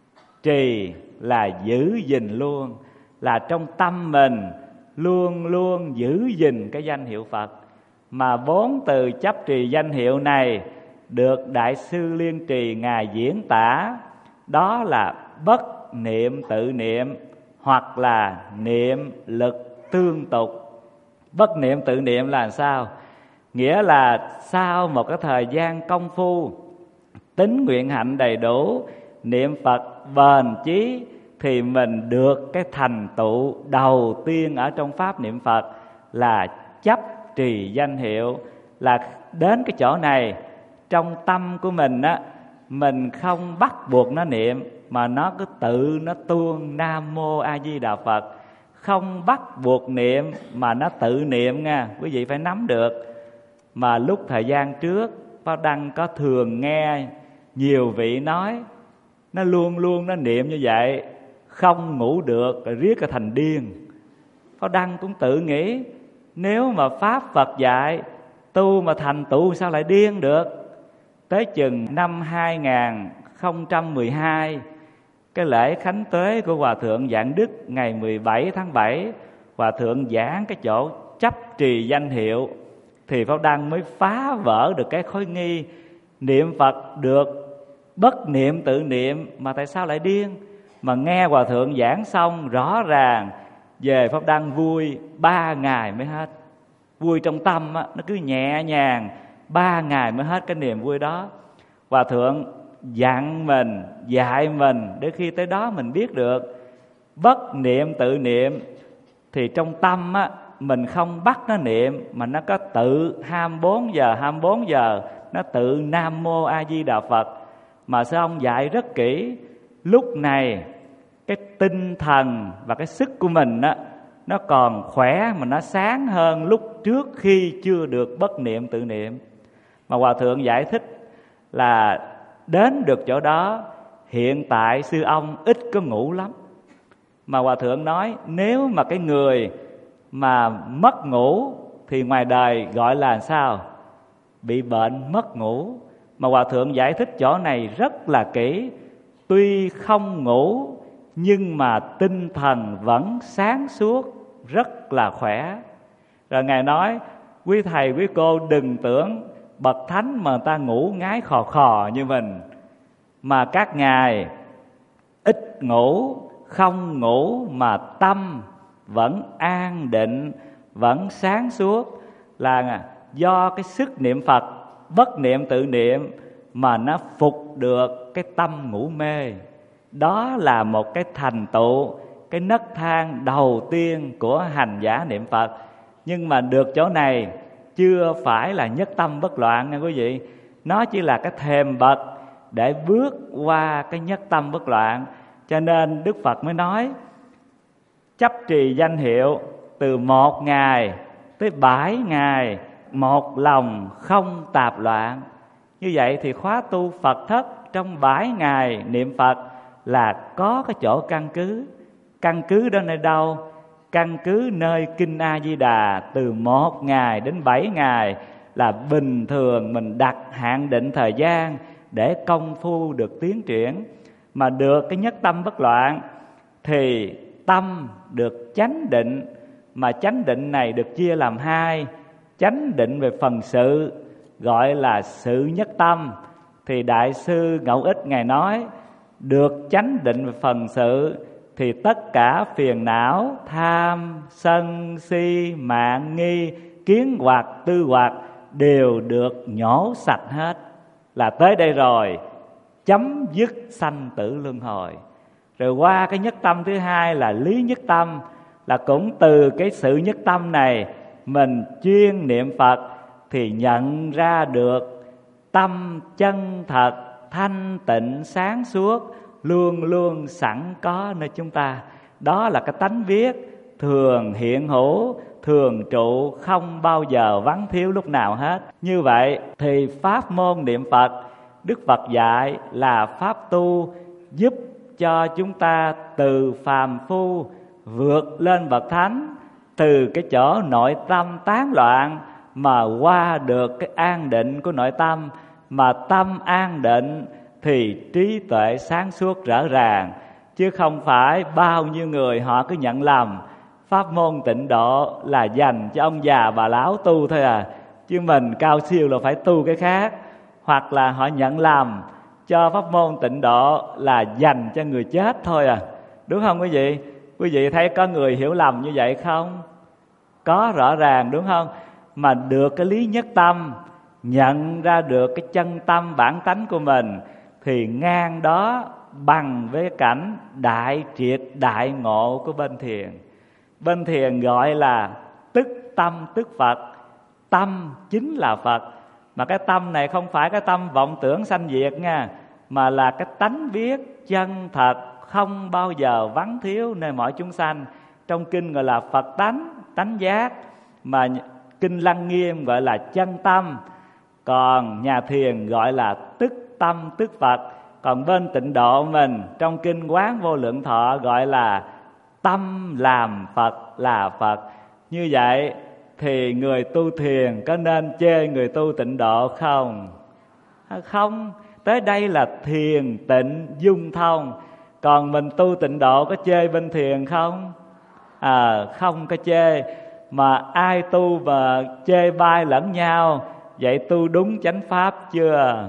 Speaker 2: trì là giữ gìn luôn, là trong tâm mình luôn luôn giữ gìn cái danh hiệu Phật. Mà bốn từ chấp trì danh hiệu này được Đại sư Liên Trì Ngài diễn tả, đó là bất niệm tự niệm hoặc là niệm lực tương tục. Bất niệm tự niệm là sao? Nghĩa là sau một cái thời gian công phu, tín nguyện hạnh đầy đủ, niệm Phật bền chí, thì mình được cái thành tựu đầu tiên ở trong pháp niệm Phật là chấp trì danh hiệu. Là đến cái chỗ này, trong tâm của mình á, mình không bắt buộc nó niệm, mà nó cứ tự nó tuôn Nam Mô A Di Đà Phật. Không bắt buộc niệm mà nó tự niệm nha, quý vị phải nắm được. Mà lúc thời gian trước Pháp Đăng có thường nghe nhiều vị nói, nó luôn luôn nó niệm như vậy, không ngủ được, rồi riết cả thành điên. Pháp Đăng cũng tự nghĩ, nếu mà Pháp Phật dạy tu mà thành tựu sao lại điên được. Tới chừng năm hai không một hai, cái lễ khánh tuế của Hòa Thượng Vạn Đức ngày mười bảy tháng bảy, Hòa Thượng giảng cái chỗ chấp trì danh hiệu, thì Pháp Đăng mới phá vỡ được cái khối nghi niệm Phật được bất niệm tự niệm mà tại sao lại điên. Mà nghe Hòa Thượng giảng xong rõ ràng, về Pháp Đăng vui ba ngày mới hết. Vui trong tâm á, nó cứ nhẹ nhàng, ba ngày mới hết cái niềm vui đó. Hòa Thượng dặn mình, dạy mình để khi tới đó mình biết được bất niệm tự niệm, thì trong tâm á, mình không bắt nó niệm, mà nó có tự hai mươi bốn giờ hai mươi bốn giờ nó tự Nam Mô A Di Đà Phật. Mà sao ông dạy rất kỹ, lúc này cái tinh thần và cái sức của mình á, nó còn khỏe mà nó sáng hơn lúc trước khi chưa được bất niệm tự niệm. Mà Hòa Thượng giải thích là đến được chỗ đó, hiện tại sư ông ít có ngủ lắm. Mà Hòa Thượng nói nếu mà cái người mà mất ngủ thì ngoài đời gọi là sao? Bị bệnh mất ngủ. Mà Hòa Thượng giải thích chỗ này rất là kỹ. Tuy không ngủ nhưng mà tinh thần vẫn sáng suốt, rất là khỏe. Rồi Ngài nói quý thầy quý cô đừng tưởng bậc thánh mà người ta ngủ ngái khò khò như mình, mà các ngài ít ngủ, không ngủ mà tâm vẫn an định, vẫn sáng suốt, là do cái sức niệm Phật bất niệm tự niệm mà nó phục được cái tâm ngủ mê. Đó là một cái thành tựu, cái nấc thang đầu tiên của hành giả niệm Phật. Nhưng mà được chỗ này chưa phải là nhất tâm bất loạn nha quý vị. Nó chỉ là cái thềm bậc để bước qua cái nhất tâm bất loạn. Cho nên Đức Phật mới nói chấp trì danh hiệu từ một ngày tới bảy ngày, một lòng không tạp loạn. Như vậy thì khóa tu Phật thất trong bảy ngày niệm Phật là có cái chỗ căn cứ. Căn cứ đó nơi đâu? căn cứ nơi Kinh A Di Đà từ một ngày đến bảy ngày là bình thường mình đặt hạn định thời gian để công phu được tiến triển. Mà được cái nhất tâm bất loạn thì tâm được chánh định, mà chánh định này được chia làm hai. Chánh định về phần sự gọi là sự nhất tâm, thì Đại sư Ngẫu Ích Ngài nói được chánh định về phần sự thì tất cả phiền não, tham, sân, si, mạn, nghi, kiến hoặc, tư hoặc đều được nhổ sạch hết, là tới đây rồi, chấm dứt sanh tử luân hồi. Rồi qua cái nhất tâm thứ hai là lý nhất tâm, là cũng từ cái sự nhất tâm này mình chuyên niệm Phật thì nhận ra được tâm chân thật, thanh tịnh, sáng suốt luôn luôn sẵn có nơi chúng ta. Đó là cái tánh biết thường hiện hữu, thường trụ, không bao giờ vắng thiếu lúc nào hết. Như vậy thì pháp môn niệm Phật, Đức Phật dạy là pháp tu giúp cho chúng ta từ phàm phu vượt lên bậc thánh, từ cái chỗ nội tâm tán loạn mà qua được cái an định của nội tâm. Mà tâm an định thì trí tuệ sáng suốt rõ ràng, chứ không phải bao nhiêu người họ cứ nhận lầm pháp môn tịnh độ là dành cho ông già bà lão tu thôi à, chứ mình cao siêu là phải tu cái khác. Hoặc là họ nhận lầm cho pháp môn tịnh độ là dành cho người chết thôi à, đúng không quý vị? Quý vị thấy có người hiểu lầm như vậy không? Có, rõ ràng, đúng không? Mà được cái lý nhất tâm, nhận ra được cái chân tâm bản tánh của mình thì ngang đó bằng với cảnh đại triệt đại ngộ của bên thiền. Bên thiền gọi là tức tâm tức Phật, tâm chính là Phật. Mà cái tâm này không phải cái tâm vọng tưởng sanh diệt nha, mà là cái tánh biết chân thật không bao giờ vắng thiếu nơi mọi chúng sanh. Trong kinh gọi là Phật tánh, tánh giác, mà kinh Lăng Nghiêm gọi là chân tâm, còn nhà thiền gọi là tức tâm tức Phật. Còn bên tịnh độ mình trong kinh Quán Vô Lượng Thọ gọi là tâm làm Phật là Phật. Như vậy thì người tu thiền có nên chê người tu tịnh độ không? Không, tới đây là thiền tịnh dung thông. Còn mình tu tịnh độ có chê bên thiền không? À, không có chê. Mà ai tu mà chê bai lẫn nhau, vậy tu đúng chánh pháp chưa?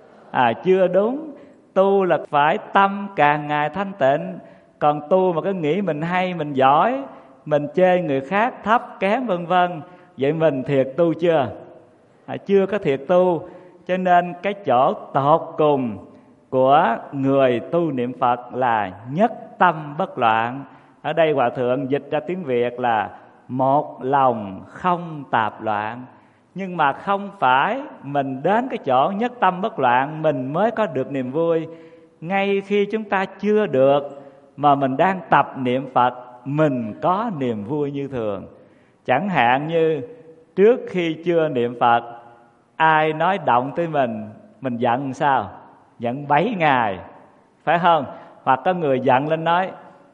Speaker 2: À, chưa đúng. Tu là phải tâm càng ngày thanh tịnh. Còn tu mà cứ nghĩ mình hay, mình giỏi, mình chê người khác thấp kém vân vân, vậy mình thiệt tu chưa? À, chưa có thiệt tu. Cho nên cái chỗ tột cùng của người tu niệm Phật là nhất tâm bất loạn. Ở đây Hòa Thượng dịch ra tiếng Việt là một lòng không tạp loạn. Nhưng mà không phải mình đến cái chỗ nhất tâm bất loạn mình mới có được niềm vui. Ngay khi chúng ta chưa được mà mình đang tập niệm Phật, mình có niềm vui như thường. Chẳng hạn như trước khi chưa niệm Phật, ai nói động tới mình, mình giận sao? Giận bảy ngày, phải không? Hoặc có người giận lên nói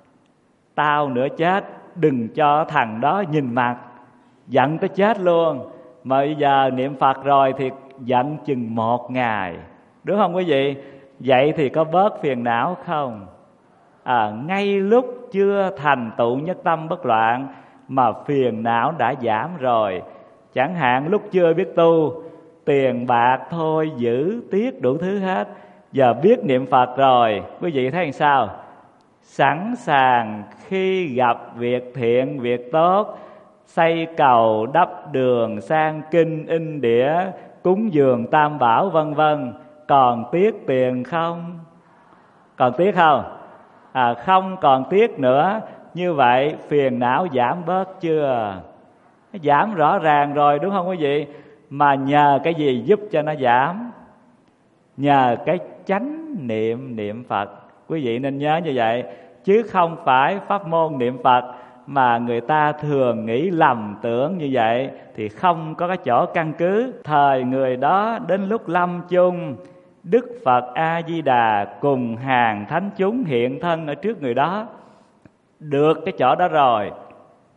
Speaker 2: tao nữa chết, đừng cho thằng đó nhìn mặt. Giận tới chết luôn. Mà bây giờ niệm Phật rồi thì giận chừng một ngày, đúng không quý vị? Vậy thì có bớt phiền não không? À, ngay lúc chưa thành tựu nhất tâm bất loạn mà phiền não đã giảm rồi. Chẳng hạn lúc chưa biết tu, tiền bạc thôi giữ tiếc đủ thứ hết. Giờ biết niệm Phật rồi, quý vị thấy làm sao? Sẵn sàng khi gặp việc thiện, việc tốt, xây cầu, đắp đường, sang kinh, in đĩa, cúng dường tam bảo vân vân. Còn tiếc tiền không? Còn tiếc không? À, không còn tiếc nữa. Như vậy phiền não giảm bớt chưa? Giảm rõ ràng rồi, đúng không quý vị? Mà nhờ cái gì giúp cho nó giảm? Nhờ cái chánh niệm niệm Phật. Quý vị nên nhớ như vậy. Chứ không phải pháp môn niệm Phật mà người ta thường nghĩ lầm tưởng như vậy thì không có cái chỗ căn cứ. Thời người đó đến lúc lâm chung, Đức Phật A Di Đà cùng hàng thánh chúng hiện thân ở trước người đó. Được cái chỗ đó rồi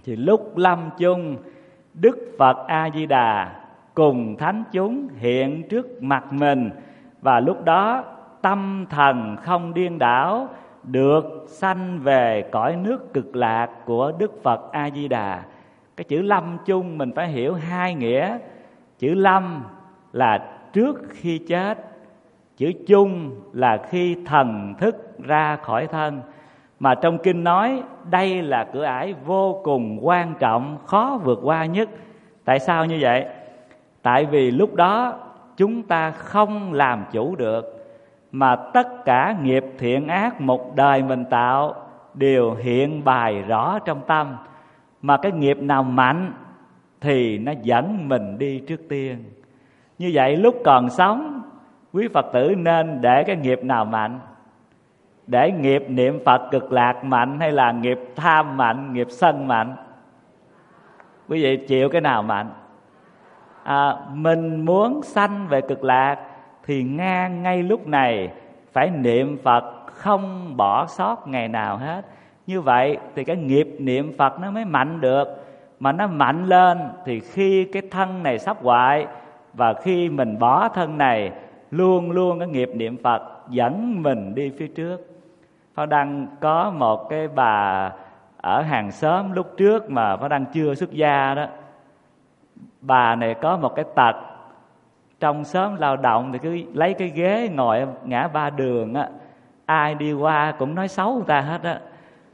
Speaker 2: Thì lúc lâm chung, Đức Phật A Di Đà cùng thánh chúng hiện trước mặt mình, và lúc đó tâm thần không điên đảo, được sanh về cõi nước Cực Lạc của Đức Phật A Di Đà. Cái chữ lâm chung mình phải hiểu hai nghĩa. Chữ lâm là trước khi chết, chữ chung là khi thần thức ra khỏi thân. Mà trong kinh nói đây là cửa ải vô cùng quan trọng, khó vượt qua nhất. Tại sao như vậy? Tại vì lúc đó chúng ta không làm chủ được, mà tất cả nghiệp thiện ác một đời mình tạo đều hiện bài rõ trong tâm. Mà cái nghiệp nào mạnh thì nó dẫn mình đi trước tiên. Như vậy lúc còn sống, quý Phật tử nên để cái nghiệp nào mạnh? Để nghiệp niệm Phật Cực Lạc mạnh hay là nghiệp tham mạnh, nghiệp sân mạnh? Quý vị chịu cái nào mạnh? À, mình muốn sanh về Cực Lạc thì ngang ngay lúc này phải niệm Phật không bỏ sót ngày nào hết. Như vậy thì cái nghiệp niệm Phật nó mới mạnh được. Mà nó mạnh lên thì khi cái thân này sắp hoại, và khi mình bỏ thân này, luôn luôn cái nghiệp niệm Phật dẫn mình đi phía trước. Pháo Đăng có một cái bà ở hàng xóm lúc trước mà Pháo Đăng chưa xuất gia đó. Bà này có một cái tật, trong xóm lao động thì cứ lấy cái ghế ngồi ở ngã ba đường á, ai đi qua cũng nói xấu người ta hết á.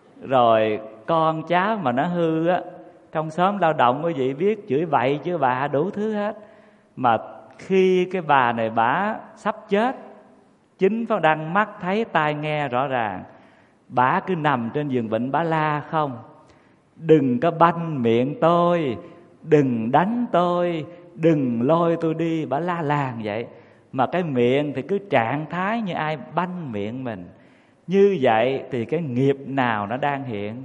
Speaker 2: Rồi con cháu mà nó hư á, trong xóm lao động quý vị biết chửi bậy chửi bạ đủ thứ hết. Mà khi cái bà này bả sắp chết, chính Pháo Đăng mắt thấy tai nghe rõ ràng, bả cứ nằm trên giường bệnh bả la không: đừng có banh miệng tôi, đừng đánh tôi, đừng lôi tôi đi. Bả la làng vậy. Mà cái miệng thì cứ trạng thái như ai banh miệng mình. Như vậy thì cái nghiệp nào nó đang hiện?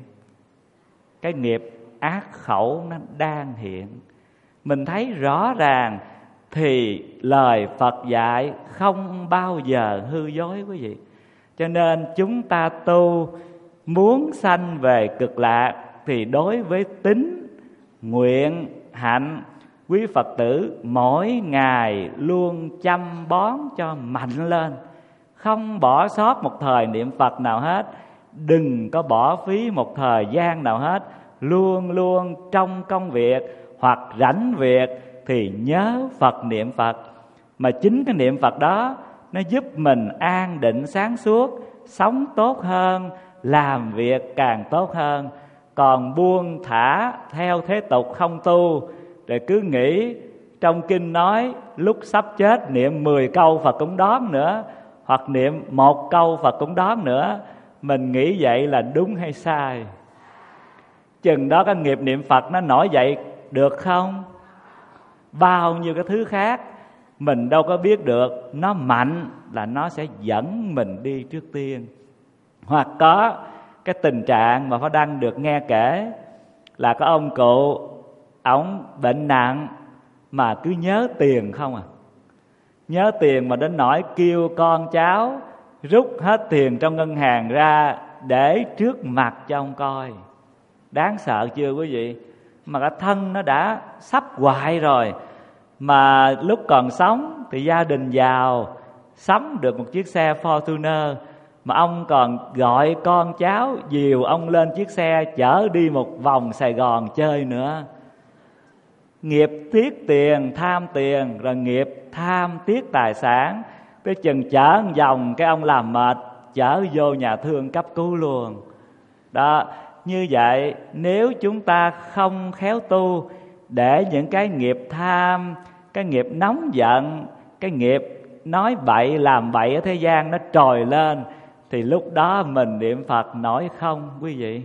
Speaker 2: Cái nghiệp ác khẩu nó đang hiện. Mình thấy rõ ràng thì lời Phật dạy không bao giờ hư dối quý vị. Cho nên chúng ta tu muốn sanh về Cực Lạc thì đối với tín, nguyện, hạnh, quý Phật tử mỗi ngày luôn chăm bón cho mạnh lên, không bỏ sót một thời niệm Phật nào hết. Đừng có bỏ phí một thời gian nào hết. Luôn luôn trong công việc hoặc rảnh việc thì nhớ Phật niệm Phật. Mà chính cái niệm Phật đó nó giúp mình an định sáng suốt, sống tốt hơn, làm việc càng tốt hơn. Còn buông thả theo thế tục không tu, rồi cứ nghĩ trong kinh nói lúc sắp chết niệm mười câu Phật cũng đón nữa, hoặc niệm một câu Phật cũng đón nữa. Mình nghĩ vậy là đúng hay sai? Chừng đó cái nghiệp niệm Phật nó nổi dậy được không? Bao nhiêu cái thứ khác mình đâu có biết được. Nó mạnh là nó sẽ dẫn mình đi trước tiên. Hoặc có cái tình trạng mà Pháo Đăng được nghe kể là có ông cụ, ổng bệnh nặng mà cứ nhớ tiền không à. Nhớ tiền mà đến nỗi kêu con cháu rút hết tiền trong ngân hàng ra để trước mặt cho ông coi. Đáng sợ chưa quý vị? Mà cái thân nó đã sắp hoại rồi. Mà lúc còn sống thì gia đình giàu, sắm được một chiếc xe Fortuner, mà ông còn gọi con cháu dìu ông lên chiếc xe chở đi một vòng Sài Gòn chơi nữa. Nghiệp tiếc tiền, tham tiền, rồi nghiệp tham tiếc tài sản. Tới chừng chở một vòng cái ông làm mệt, chở vô nhà thương cấp cứu luôn. Đó, như vậy nếu chúng ta không khéo tu, để những cái nghiệp tham, cái nghiệp nóng giận, cái nghiệp nói bậy làm bậy ở thế gian nó trồi lên, thì lúc đó mình niệm Phật nổi không quý vị?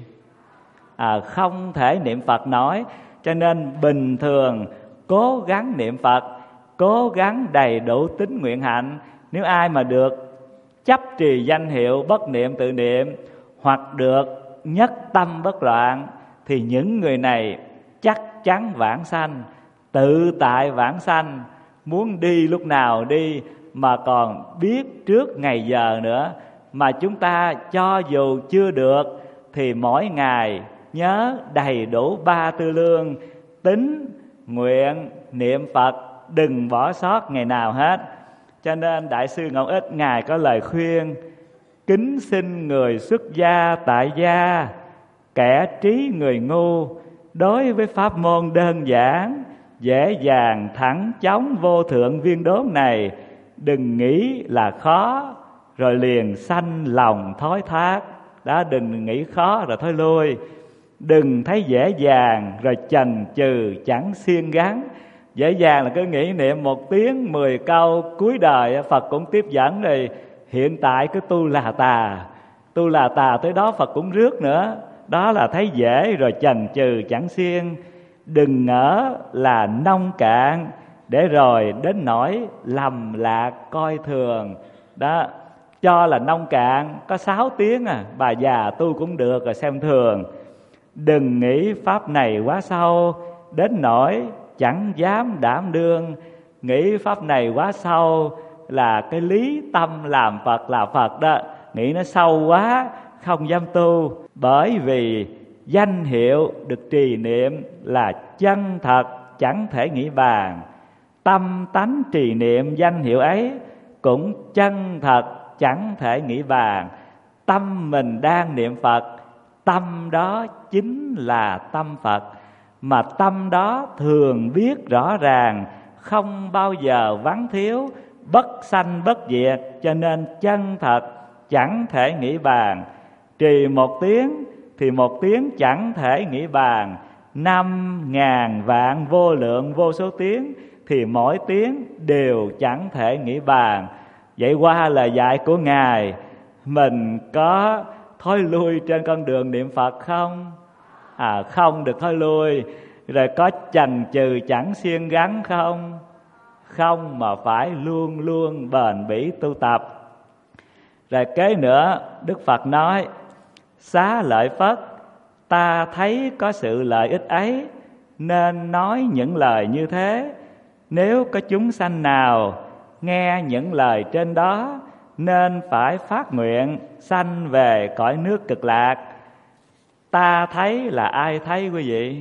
Speaker 2: À, không thể niệm Phật nổi. Cho nên bình thường cố gắng niệm Phật, cố gắng đầy đủ tín nguyện hạnh. Nếu ai mà được chấp trì danh hiệu bất niệm tự niệm, hoặc được nhất tâm bất loạn, thì những người này chắc chắn vãng sanh, tự tại vãng sanh, muốn đi lúc nào đi, mà còn biết trước ngày giờ nữa. Mà chúng ta cho dù chưa được thì mỗi ngày nhớ đầy đủ ba tư lương: tín, nguyện, niệm Phật, đừng bỏ sót ngày nào hết. Cho nên Đại sư Ngẫu Ích Ngài có lời khuyên: kính xin người xuất gia tại gia, kẻ trí người ngu, đối với pháp môn đơn giản, dễ dàng, thẳng chóng, vô thượng viên đốn này, đừng nghĩ là khó rồi liền sanh lòng thối thác. Đó, đừng nghĩ khó rồi thối lui. Đừng thấy dễ dàng rồi chần chừ chẳng siêng gắng. Dễ dàng là cứ nghĩ niệm một tiếng mười câu, cuối đời Phật cũng tiếp dẫn, rồi hiện tại cứ tu là tà, tu là tà tới đó Phật cũng rước nữa. Đó là thấy dễ rồi chần chừ chẳng siêng. Đừng ngỡ là nông cạn, để rồi đến nỗi lầm lạc coi thường. Đó, cho là nông cạn, có sáu tiếng à, bà già tu cũng được rồi xem thường. Đừng nghĩ pháp này quá sâu, đến nỗi chẳng dám đảm đương. Nghĩ pháp này quá sâu là cái lý tâm làm Phật là Phật đó. Nghĩ nó sâu quá, không dám tu. Bởi vì danh hiệu được trì niệm là chân thật, chẳng thể nghĩ bàn. Tâm tánh trì niệm danh hiệu ấy cũng chân thật, chẳng thể nghĩ bàn. Tâm mình đang niệm Phật, tâm đó chính là tâm Phật. Mà tâm đó thường biết rõ ràng, không bao giờ vắng thiếu, bất sanh bất diệt. Cho nên chân thật chẳng thể nghĩ bàn. Trì một tiếng thì một tiếng chẳng thể nghĩ bàn. Năm ngàn vạn vô lượng vô số tiếng thì mỗi tiếng đều chẳng thể nghĩ bàn. Vậy qua lời dạy của Ngài, mình có thối lui trên con đường niệm Phật không? À, không được thối lui. Rồi có chần chừ chẳng siêng gắng không? Không, mà phải luôn luôn bền bỉ tu tập. Rồi kế nữa Đức Phật nói: xá lợi Phất, ta thấy có sự lợi ích ấy, nên nói những lời như thế. Nếu có chúng sanh nào nghe những lời trên đó, nên phải phát nguyện sanh về cõi nước Cực Lạc. Ta thấy là ai thấy quý vị?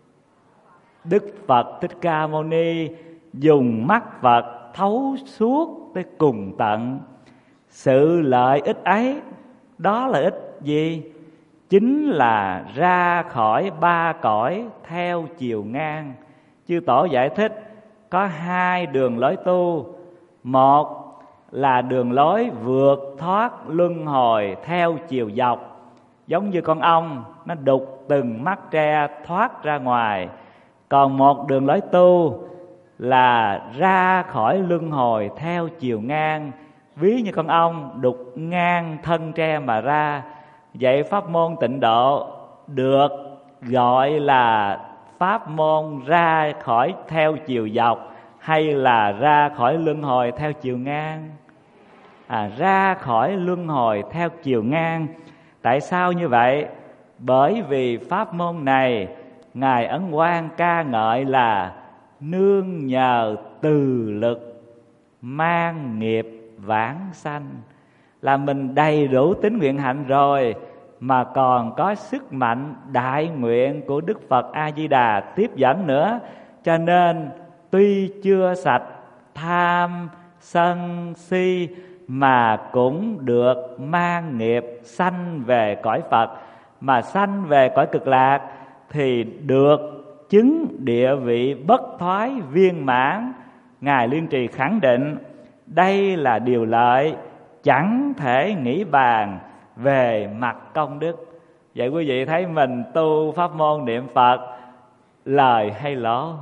Speaker 2: Đức Phật Thích Ca Mâu Ni dùng mắt Phật thấu suốt tới cùng tận. Sự lợi ích ấy, đó là ích gì? Chính là ra khỏi ba cõi theo chiều ngang. Chư Tổ giải thích có hai đường lối tu. Một là đường lối vượt thoát luân hồi theo chiều dọc, giống như con ong nó đục từng mắt tre thoát ra ngoài. Còn một đường lối tu là ra khỏi luân hồi theo chiều ngang, ví như con ong đục ngang thân tre mà ra. Vậy pháp môn tịnh độ được gọi là pháp môn ra khỏi theo chiều dọc hay là ra khỏi luân hồi theo chiều ngang? À, ra khỏi luân hồi theo chiều ngang. Tại sao như vậy? Bởi vì pháp môn này Ngài Ấn Quang ca ngợi là nương nhờ từ lực mang nghiệp vãng sanh. Là mình đầy đủ tín nguyện hạnh rồi mà còn có sức mạnh đại nguyện của Đức Phật A Di Đà tiếp dẫn nữa. Cho nên tuy chưa sạch tham sân si mà cũng được mang nghiệp sanh về cõi Phật. Mà sanh về cõi Cực Lạc thì được chứng địa vị bất thoái viên mãn. Ngài Liên Trì khẳng định đây là điều lợi chẳng thể nghĩ bàn về mặt công đức. Vậy quý vị thấy mình tu pháp môn niệm Phật lời hay lỗ?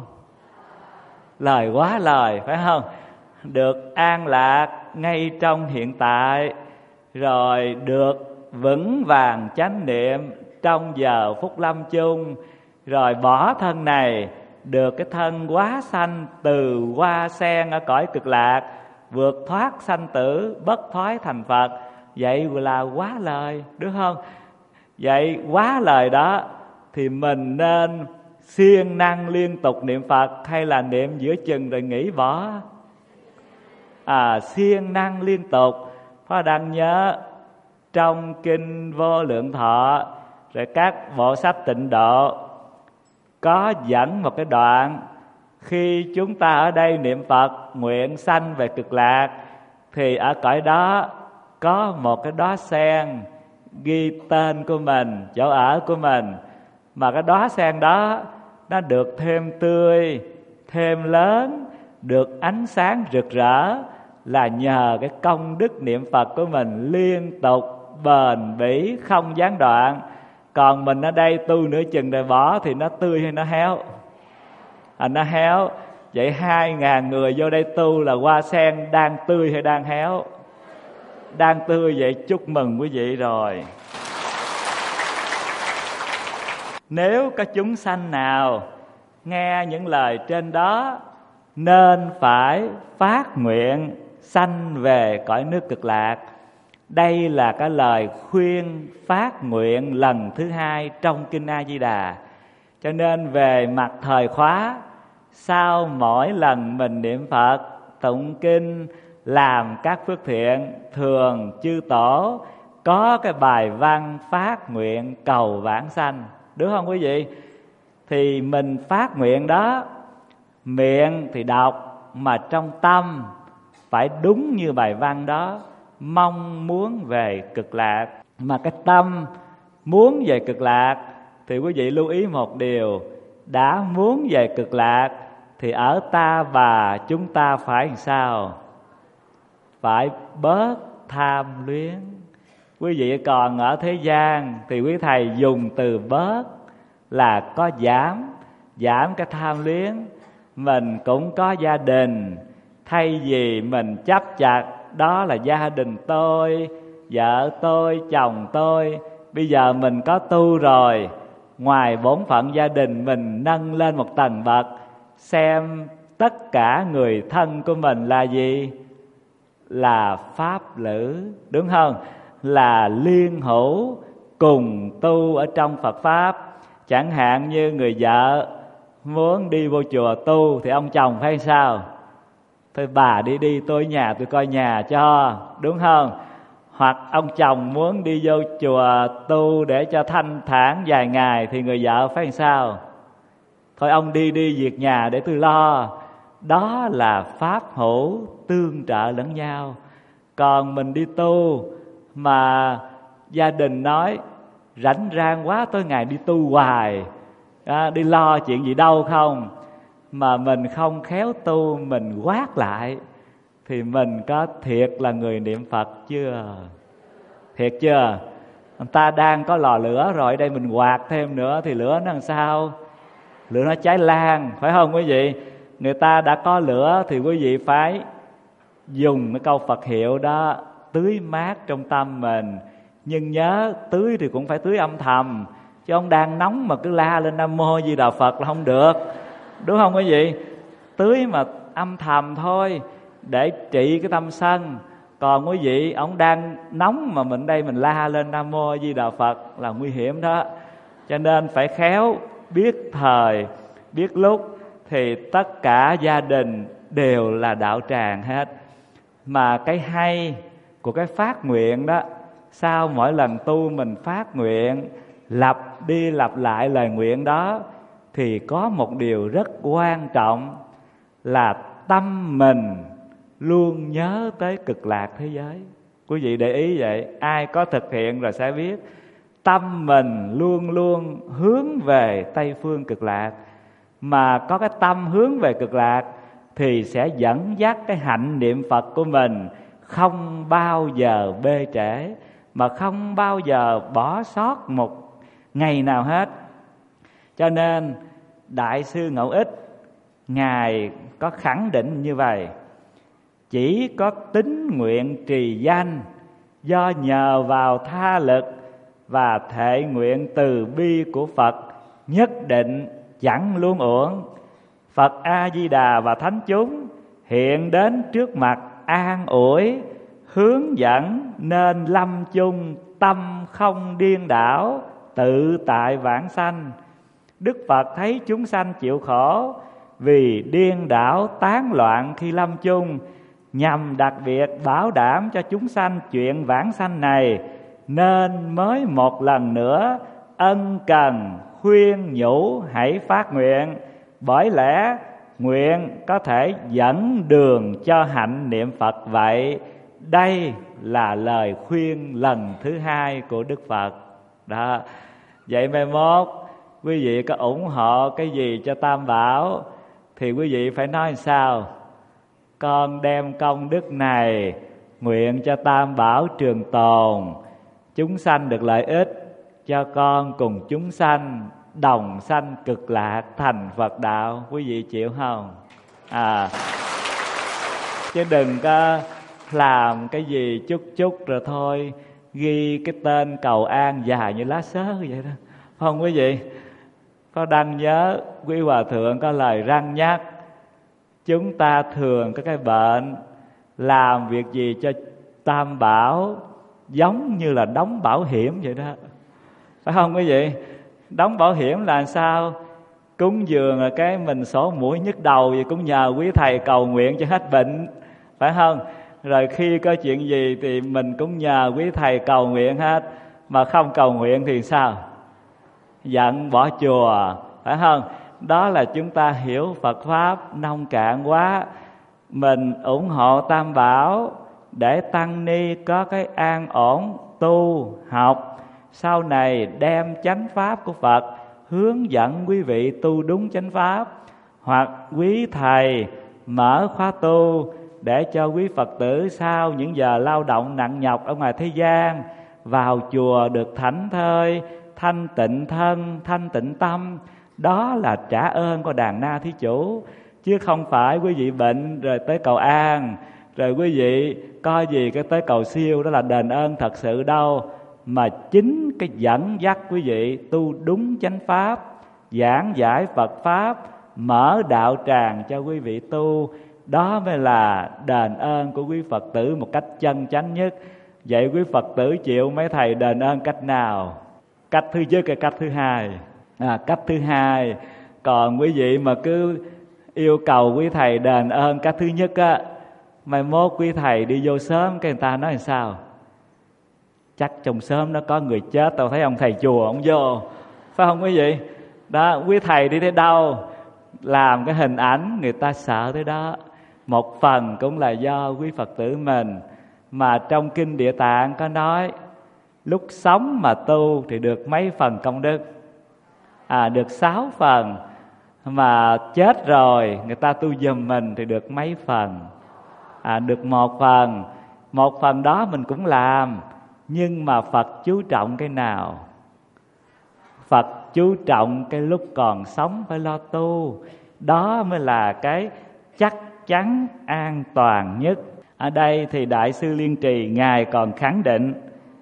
Speaker 2: Lời quá lời, phải không? Được an lạc ngay trong hiện tại, rồi được vững vàng chánh niệm trong giờ phút lâm chung, rồi bỏ thân này được cái thân quá sanh từ hoa sen ở cõi Cực Lạc, vượt thoát sanh tử bất thoái thành Phật. Vậy là quá lời, đúng không? Vậy quá lời đó thì mình nên siêng năng liên tục niệm Phật hay là niệm giữa chừng rồi nghỉ bỏ? À, siêng năng liên tục. Phó Đăng nhớ trong Kinh Vô Lượng Thọ rồi các bộ sách Tịnh Độ có dẫn một cái đoạn khi chúng ta ở đây niệm Phật nguyện sanh về Cực Lạc, thì ở cõi đó có một cái đóa sen ghi tên của mình, chỗ ở của mình, mà cái đóa sen đó nó được thêm tươi, thêm lớn, được ánh sáng rực rỡ là nhờ cái công đức niệm Phật của mình liên tục bền bỉ không gián đoạn. Còn mình ở đây tu nửa chừng rồi bỏ thì nó tươi hay nó héo? À, nó héo. Vậy hai ngàn người vô đây tu là hoa sen đang tươi hay đang héo? Đang tươi. Vậy chúc mừng quý vị rồi. Nếu có chúng sanh nào nghe những lời trên đó, nên phải phát nguyện sanh về cõi nước Cực Lạc. Đây là cái lời khuyên phát nguyện lần thứ hai trong Kinh A Di Đà. Cho nên về mặt thời khóa, sau mỗi lần mình niệm Phật, tụng kinh, làm các phước thiện, thường chư tổ có cái bài văn phát nguyện cầu vãng sanh, đúng không quý vị? Thì mình phát nguyện đó, miệng thì đọc, mà trong tâm phải đúng như bài văn đó, mong muốn về Cực Lạc. Mà cái tâm muốn về Cực Lạc thì quý vị lưu ý một điều, đã muốn về Cực Lạc thì ở ta và chúng ta phải làm sao? Phải bớt tham luyến. Quý vị còn ở thế gian thì quý thầy dùng từ bớt là có giảm, giảm cái tham luyến. Mình cũng có gia đình, thay vì mình chấp chặt đó là gia đình tôi, vợ tôi, chồng tôi, bây giờ mình có tu rồi, ngoài bổn phận gia đình mình nâng lên một tầng bậc, xem tất cả người thân của mình là gì? Là pháp lữ, đúng không? Là liên hữu cùng tu ở trong Phật Pháp. Chẳng hạn như người vợ muốn đi vô chùa tu thì ông chồng phải sao? Thôi bà đi đi, tôi ở nhà tôi coi nhà cho, đúng không? Hoặc ông chồng muốn đi vô chùa tu để cho thanh thản vài ngày thì người vợ phải sao? Thôi ông đi đi, việc nhà để tôi lo. Đó là pháp hữu tương trợ lẫn nhau. Còn mình đi tu mà gia đình nói rảnh rang quá, tối ngày đi tu hoài, à, đi lo chuyện gì đâu không, mà mình không khéo tu, mình quát lại thì mình có thiệt là người niệm Phật chưa? Thiệt chưa? Người ta đang có lò lửa rồi, đây mình quạt thêm nữa thì lửa nó làm sao? Lửa nó cháy lan, phải không quý vị? Người ta đã có lửa thì quý vị phải dùng cái câu Phật hiệu đó, tưới mát trong tâm mình. Nhưng nhớ tưới thì cũng phải tưới âm thầm, chứ ông đang nóng mà cứ la lên Nam Mô Di Đà Phật là không được, đúng không quý vị? Tưới mà âm thầm thôi, để trị cái tâm sân. Còn quý vị, ông đang nóng mà mình đây mình la lên Nam Mô Di Đà Phật là nguy hiểm đó. Cho nên phải khéo, biết thời, biết lúc, thì tất cả gia đình đều là đạo tràng hết. Mà cái hay của cái phát nguyện đó, sau mỗi lần tu mình phát nguyện, lặp đi lặp lại lời nguyện đó, thì có một điều rất quan trọng là tâm mình luôn nhớ tới Cực Lạc thế giới. Quý vị để ý vậy, ai có thực hiện rồi sẽ biết. Tâm mình luôn luôn hướng về Tây Phương Cực Lạc. Mà có cái tâm hướng về Cực Lạc thì sẽ dẫn dắt cái hạnh niệm Phật của mình không bao giờ bê trễ, mà không bao giờ bỏ sót một ngày nào hết. Cho nên Đại sư Ngẫu Ích Ngài có khẳng định như vậy: chỉ có tín nguyện trì danh, do nhờ vào tha lực và thệ nguyện từ bi của Phật, nhất định chẳng luống uổng. Phật A Di Đà và thánh chúng hiện đến trước mặt an ủi, hướng dẫn nên lâm chung tâm không điên đảo, tự tại vãng sanh. Đức Phật thấy chúng sanh chịu khổ vì điên đảo tán loạn khi lâm chung, nhằm đặc biệt bảo đảm cho chúng sanh chuyện vãng sanh này, nên mới một lần nữa ân cần khuyên nhủ hãy phát nguyện, bởi lẽ nguyện có thể dẫn đường cho hạnh niệm Phật vậy. Đây là lời khuyên lần thứ hai của Đức Phật. Đó. Vậy mai mốt quý vị có ủng hộ cái gì cho Tam Bảo thì quý vị phải nói sao? Con đem công đức này nguyện cho Tam Bảo trường tồn, chúng sanh được lợi ích, cho con cùng chúng sanh đồng sanh cực lạc thành Phật đạo. Quý vị chịu không? À, chứ đừng có làm cái gì chút chút rồi thôi ghi cái tên cầu an dài như lá sớ vậy đó, không quý vị? Có đang nhớ quý hòa thượng có lời răn nhắc, chúng ta thường có cái bệnh làm việc gì cho Tam Bảo giống như là đóng bảo hiểm vậy đó, phải không quý vị? Đóng bảo hiểm là sao? Cúng dường là cái mình sổ mũi nhức đầu thì cũng nhờ quý thầy cầu nguyện cho hết bệnh, phải không? Rồi khi có chuyện gì thì mình cũng nhờ quý thầy cầu nguyện hết. Mà không cầu nguyện thì sao? Giận bỏ chùa, phải không? Đó là chúng ta hiểu Phật Pháp nông cạn quá. Mình ủng hộ Tam Bảo để tăng ni có cái an ổn tu học, sau này đem chánh pháp của Phật hướng dẫn quý vị tu đúng chánh pháp. Hoặc quý thầy mở khóa tu để cho quý Phật tử sau những giờ lao động nặng nhọc ở ngoài thế gian vào chùa được thảnh thơi, thanh tịnh thân, thanh tịnh tâm. Đó là trả ơn của đàn na thí chủ, chứ không phải quý vị bệnh rồi tới cầu an, rồi quý vị có gì cái tới cầu siêu, đó là đền ơn thật sự đâu. Mà chính cái dẫn dắt quý vị tu đúng chánh pháp, giảng giải Phật Pháp, mở đạo tràng cho quý vị tu, đó mới là đền ơn của quý Phật tử một cách chân chánh nhất. Vậy quý Phật tử chịu mấy thầy đền ơn cách nào? Cách thứ nhất hay cách thứ hai? À, cách thứ hai. Còn quý vị mà cứ yêu cầu quý thầy đền ơn cách thứ nhất á, mai mốt quý thầy đi vô sớm cái người ta nói làm sao? Chắc trong sớm nó có người chết, tao thấy ông thầy chùa ông vô, phải không quý vị? Đó, quý thầy đi tới đâu làm cái hình ảnh người ta sợ tới đó. Một phần cũng là do quý Phật tử mình. Mà trong Kinh Địa Tạng có nói lúc sống mà tu thì được mấy phần công đức? À, được sáu phần. Mà chết rồi người ta tu giùm mình thì được mấy phần? À, được một phần. Một phần đó mình cũng làm, nhưng mà Phật chú trọng cái nào? Phật chú trọng cái lúc còn sống phải lo tu. Đó mới là cái chắc chắn an toàn nhất. Ở đây thì Đại sư Liên Trì Ngài còn khẳng định,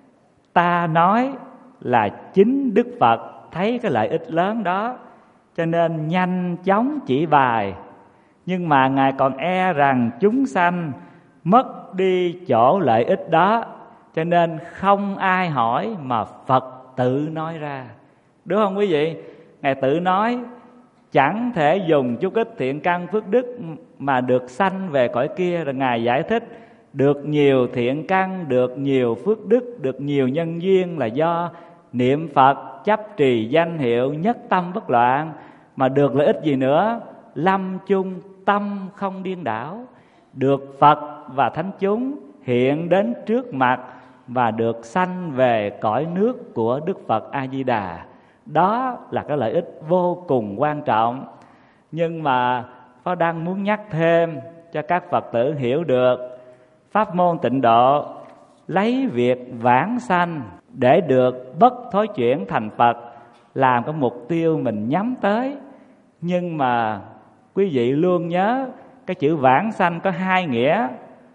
Speaker 2: ta nói là chính Đức Phật thấy cái lợi ích lớn đó cho nên nhanh chóng chỉ bài. Nhưng mà Ngài còn e rằng chúng sanh mất đi chỗ lợi ích đó, cho nên không ai hỏi mà Phật tự nói ra. Đúng không quý vị? Ngài tự nói chẳng thể dùng chút ít thiện căn phước đức mà được sanh về cõi kia. Rồi Ngài giải thích được nhiều thiện căn, được nhiều phước đức, được nhiều nhân duyên là do niệm Phật, chấp trì danh hiệu, nhất tâm bất loạn. Mà được lợi ích gì nữa? Lâm chung tâm không điên đảo, được Phật và thánh chúng hiện đến trước mặt và được sanh về cõi nước của Đức Phật A Di Đà. Đó là cái lợi ích vô cùng quan trọng. Nhưng mà Phó Đăng muốn nhắc thêm cho các Phật tử hiểu được, pháp môn tịnh độ lấy việc vãng sanh để được bất thối chuyển thành Phật làm cái mục tiêu mình nhắm tới. Nhưng mà quý vị luôn nhớ cái chữ vãng sanh có hai nghĩa.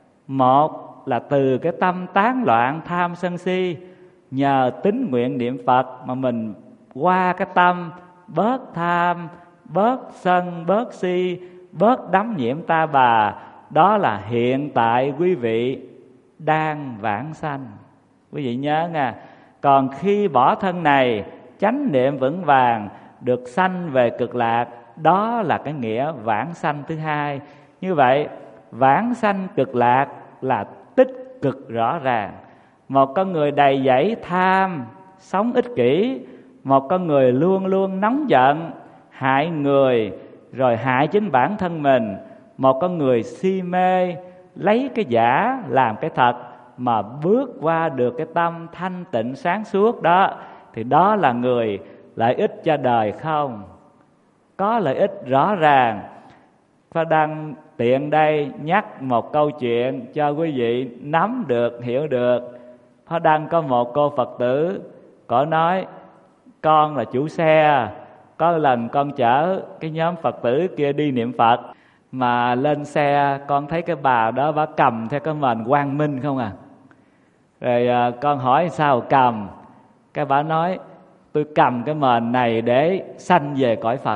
Speaker 2: Một là từ cái tâm tán loạn tham sân si, nhờ tín nguyện niệm Phật mà mình qua cái tâm bớt tham, bớt sân, bớt si, bớt đắm nhiễm ta bà. Đó là hiện tại quý vị đang vãng sanh. Quý vị nhớ nha. Còn khi bỏ thân này, chánh niệm vững vàng, được sanh về cực lạc, đó là cái nghĩa vãng sanh thứ hai. Như vậy vãng sanh cực lạc là tích cực rõ ràng. Một con người đầy dẫy tham, sống ích kỷ, một con người luôn luôn nóng giận, hại người rồi hại chính bản thân mình, một con người si mê lấy cái giả làm cái thật mà bước qua được cái tâm thanh tịnh sáng suốt đó, thì đó là người lợi ích cho đời không? Có lợi ích rõ ràng. Pháp Đăng tiện đây nhắc một câu chuyện cho quý vị nắm được, hiểu được. Pháp Đăng có một cô Phật tử, cổ nói: con là chủ xe, có lần con chở cái nhóm Phật tử kia đi niệm Phật, mà lên xe con thấy cái bà đó bà cầm theo cái mền Quang Minh không à. Rồi à, con hỏi sao cầm, cái bà nói: tôi cầm cái mền này để sanh về cõi Phật.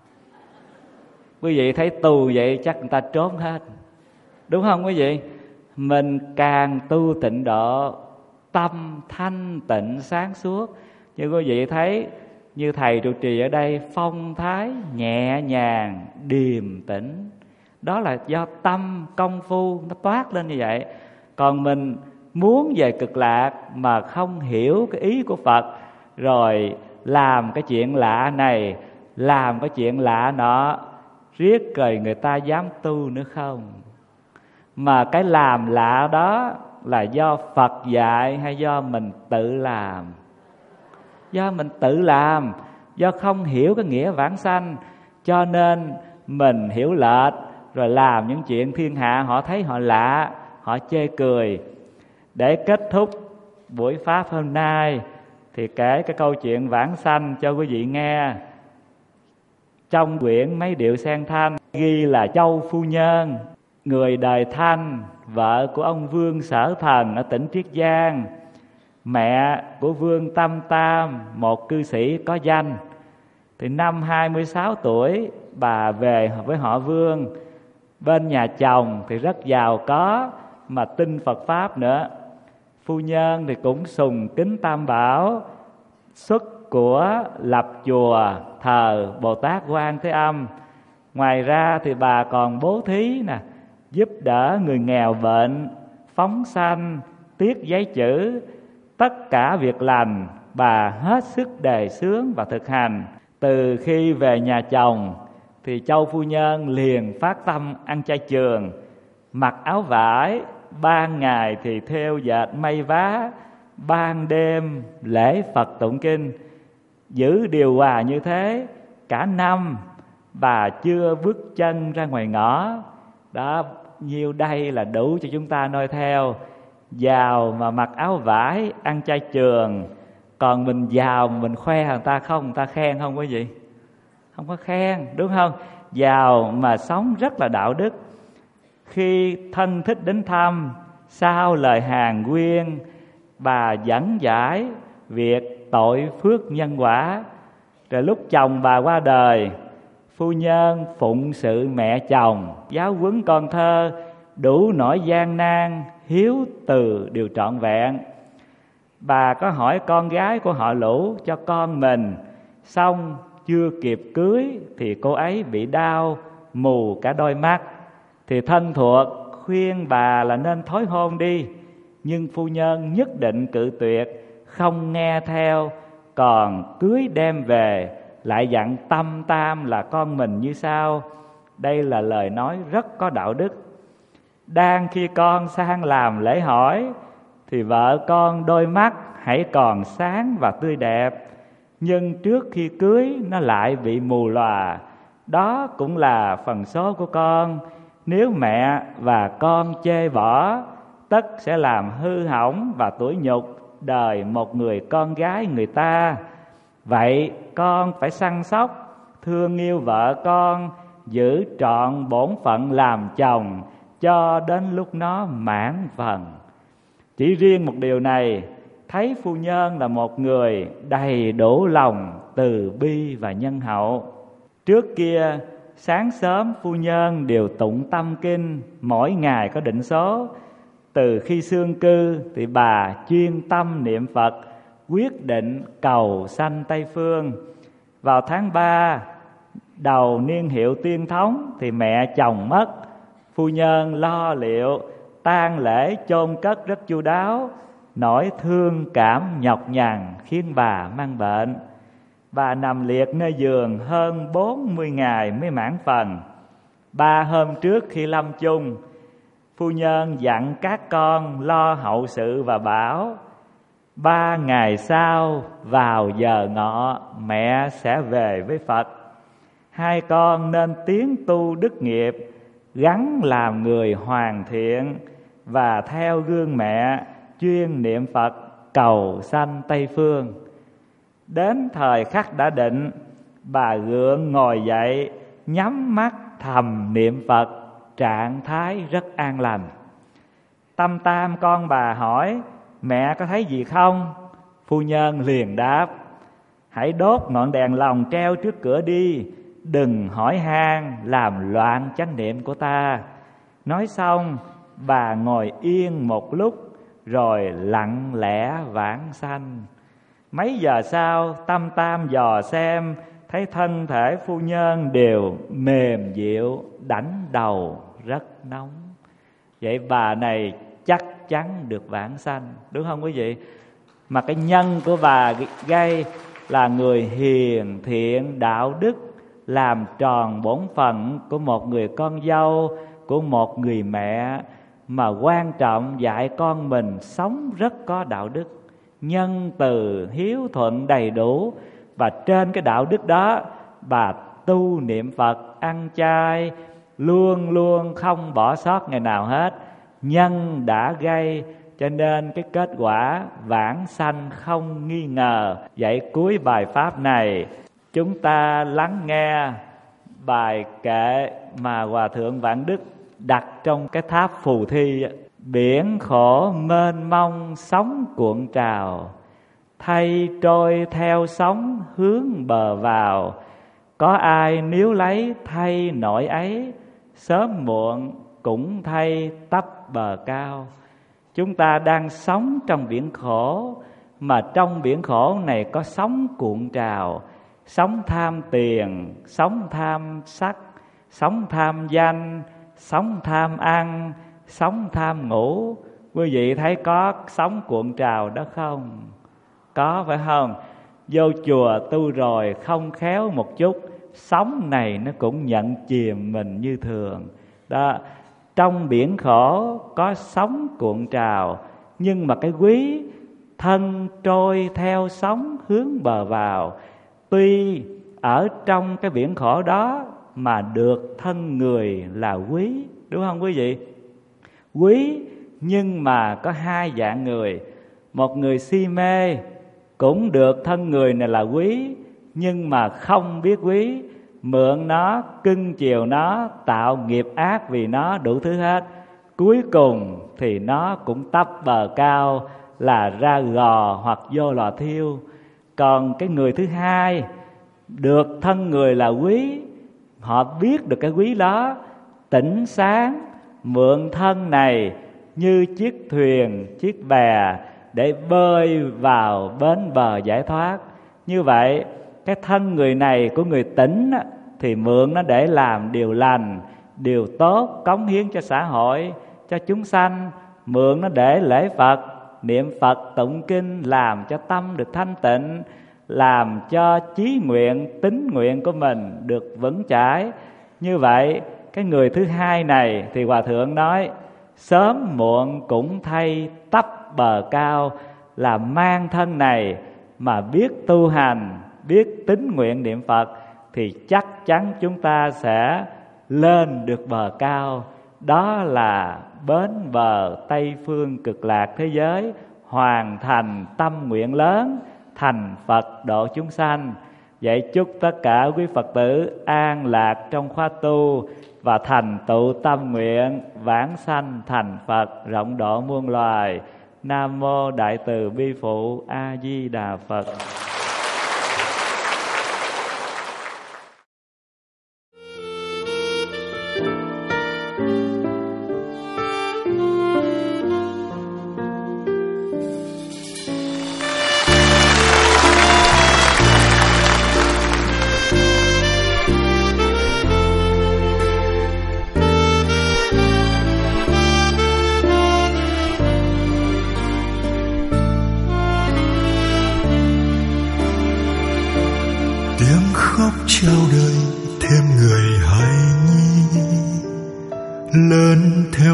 Speaker 2: Quý vị thấy tu vậy chắc người ta trốn hết, đúng không quý vị? Mình càng tu tịnh độ, tâm thanh tịnh sáng suốt, như quý vị thấy như thầy trụ trì ở đây, phong thái nhẹ nhàng điềm tĩnh, đó là do tâm công phu nó toát lên như vậy. Còn mình muốn về cực lạc mà không hiểu cái ý của Phật, rồi làm cái chuyện lạ này, làm cái chuyện lạ nọ, riết rồi người ta dám tu nữa không? Mà cái làm lạ đó là do Phật dạy hay do mình tự làm? Do mình tự làm, do không hiểu cái nghĩa vãng sanh, cho nên mình hiểu lệch, rồi làm những chuyện thiên hạ họ thấy họ lạ, họ chê cười. Để kết thúc buổi pháp hôm nay thì kể cái câu chuyện vãng sanh cho quý vị nghe. Trong quyển Mấy Điệu Sen Thanh ghi là Châu Phu Nhân, người đời Thanh, vợ của ông Vương Sở Thần ở tỉnh Triết Giang, mẹ của Vương Tâm Tam, một cư sĩ có danh. Thì năm hai mươi sáu tuổi bà về với họ Vương. Bên nhà chồng thì rất giàu có mà tin Phật Pháp nữa. Phu nhân thì cũng sùng kính Tam Bảo, xuất của lập chùa thờ Bồ Tát Quan Thế Âm. Ngoài ra thì bà còn bố thí nè, giúp đỡ người nghèo bệnh, phóng sanh, tiết giấy chữ, tất cả việc lành bà hết sức đề xướng và thực hành. Từ khi về nhà chồng thì Châu phu nhân liền phát tâm ăn chay trường, mặc áo vải, ban ngày thì thêu dệt may vá, ban đêm lễ Phật tụng kinh. Giữ điều hòa như thế cả năm bà chưa bước chân ra ngoài ngõ. Đó, nhiêu đây là đủ cho chúng ta noi theo. Giàu mà mặc áo vải, ăn chay trường. Còn mình giàu mà mình khoe người ta không, người ta khen không quý vị? Không có khen, đúng không? Giàu mà sống rất là đạo đức. Khi thân thích đến thăm, sau lời hàng quyên, bà dẫn giải việc tội phước nhân quả. Rồi lúc chồng bà qua đời, phu nhân phụng sự mẹ chồng, giáo huấn con thơ, đủ nỗi gian nan, hiếu từ đều trọn vẹn. Bà có hỏi con gái của họ Lũ cho con mình, xong chưa kịp cưới thì cô ấy bị đau, mù cả đôi mắt. Thì thân thuộc khuyên bà là nên thối hôn đi, nhưng phu nhân nhất định cự tuyệt, không nghe theo, còn cưới đem về, lại dặn Tâm Tam là con mình như sau. Đây là lời nói rất có đạo đức. Đang khi con sang làm lễ hỏi, thì vợ con đôi mắt hãy còn sáng và tươi đẹp, nhưng trước khi cưới nó lại bị mù lòa. Đó cũng là phần số của con. Nếu mẹ và con chê bỏ, tất sẽ làm hư hỏng và tủi nhục đời một người con gái người ta. Vậy con phải săn sóc, thương yêu vợ con, giữ trọn bổn phận làm chồng cho đến lúc nó mãn phần. Chỉ riêng một điều này, thấy phu nhân là một người đầy đủ lòng từ bi và nhân hậu. Trước kia sáng sớm phu nhân đều tụng tâm kinh, mỗi ngày có định số. Từ khi xương cư thì bà chuyên tâm niệm Phật, quyết định cầu sanh Tây Phương. Vào tháng ba đầu niên hiệu Tiên Thống thì mẹ chồng mất. Phu nhân lo liệu tang lễ chôn cất rất chu đáo, nỗi thương cảm nhọc nhằn khiến bà mang bệnh. Bà nằm liệt nơi giường hơn bốn mươi ngày mới mãn phần. Ba hôm trước khi lâm chung, phu nhân dặn các con lo hậu sự và bảo ba ngày sau vào giờ ngọ mẹ sẽ về với Phật. Hai con nên tiến tu đức nghiệp, gắn làm người hoàn thiện và theo gương mẹ chuyên niệm Phật cầu sanh Tây Phương. Đến thời khắc đã định, bà gượng ngồi dậy, nhắm mắt thầm niệm Phật, trạng thái rất an lành. Tâm Tam con bà hỏi mẹ có thấy gì không? Phu nhân liền đáp: hãy đốt ngọn đèn lồng treo trước cửa đi, đừng hỏi han làm loạn chánh niệm của ta. Nói xong bà ngồi yên một lúc rồi lặng lẽ vãng sanh. Mấy giờ sau, Tâm Tam dò xem thấy thân thể phu nhân đều mềm dịu, đảnh đầu rất nóng. Vậy bà này chắc chắn được vãng sanh, đúng không quý vị? Mà cái nhân của bà gây là người hiền thiện đạo đức, làm tròn bổn phận của một người con dâu, của một người mẹ, mà quan trọng dạy con mình sống rất có đạo đức, nhân từ, hiếu thuận đầy đủ. Và trên cái đạo đức đó, bà tu niệm Phật, ăn chay, luôn luôn không bỏ sót ngày nào hết. Nhân đã gây, cho nên cái kết quả vãng sanh không nghi ngờ. Vậy cuối bài pháp này, chúng ta lắng nghe bài kệ mà Hòa Thượng Vạn Đức đặt trong cái tháp phù thi. Biển khổ mênh mông sóng cuộn trào, thay trôi theo sóng hướng bờ vào. Có ai níu lấy thay nỗi ấy, sớm muộn cũng thay tấp bờ cao. Chúng ta đang sống trong biển khổ, mà trong biển khổ này có sóng cuộn trào. Sóng tham tiền, sóng tham sắc, sóng tham danh, sóng tham ăn, sóng tham ngủ. Quý vị thấy có sóng cuộn trào đó không? Có phải không? Vô chùa tu rồi không khéo một chút, sóng này nó cũng nhận chìm mình như thường. Đó, trong biển khổ có sóng cuộn trào, nhưng mà cái quý thân trôi theo sóng hướng bờ vào. Tuy ở trong cái biển khổ đó mà được thân người là quý, đúng không quý vị? Quý, nhưng mà có hai dạng người. Một người si mê cũng được thân người này là quý, nhưng mà không biết quý, mượn nó, cưng chiều nó, tạo nghiệp ác vì nó đủ thứ hết. Cuối cùng thì nó cũng tấp bờ cao, là ra gò hoặc vô lò thiêu. Còn cái người thứ hai được thân người là quý, họ biết được cái quý đó, tỉnh sáng, mượn thân này như chiếc thuyền, chiếc bè để bơi vào bến bờ giải thoát. Như vậy cái thân người này của người tỉnh thì mượn nó để làm điều lành, điều tốt, cống hiến cho xã hội, cho chúng sanh. Mượn nó để lễ Phật, niệm Phật, tụng kinh, làm cho tâm được thanh tịnh, làm cho chí nguyện, tín nguyện của mình được vững chãi. Như vậy cái người thứ hai này thì Hòa Thượng nói sớm muộn cũng thay tấp bờ cao, là mang thân này mà biết tu hành, biết tín nguyện niệm Phật thì chắc chắn chúng ta sẽ lên được bờ cao. Đó là bến bờ Tây Phương cực lạc thế giới, hoàn thành tâm nguyện lớn, thành Phật độ chúng sanh. Vậy chúc tất cả quý Phật tử an lạc trong khóa tu và thành tựu tâm nguyện vãng sanh thành Phật, rộng độ muôn loài. Nam mô Đại Từ Bi Phụ A Di Đà Phật.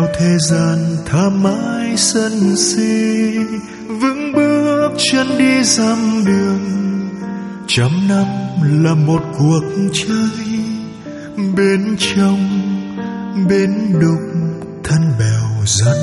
Speaker 3: theo thế gian tha mãi sân si, vững bước chân đi dặm đường. Trăm năm là một cuộc chơi, bên trong bên đục thân bèo gian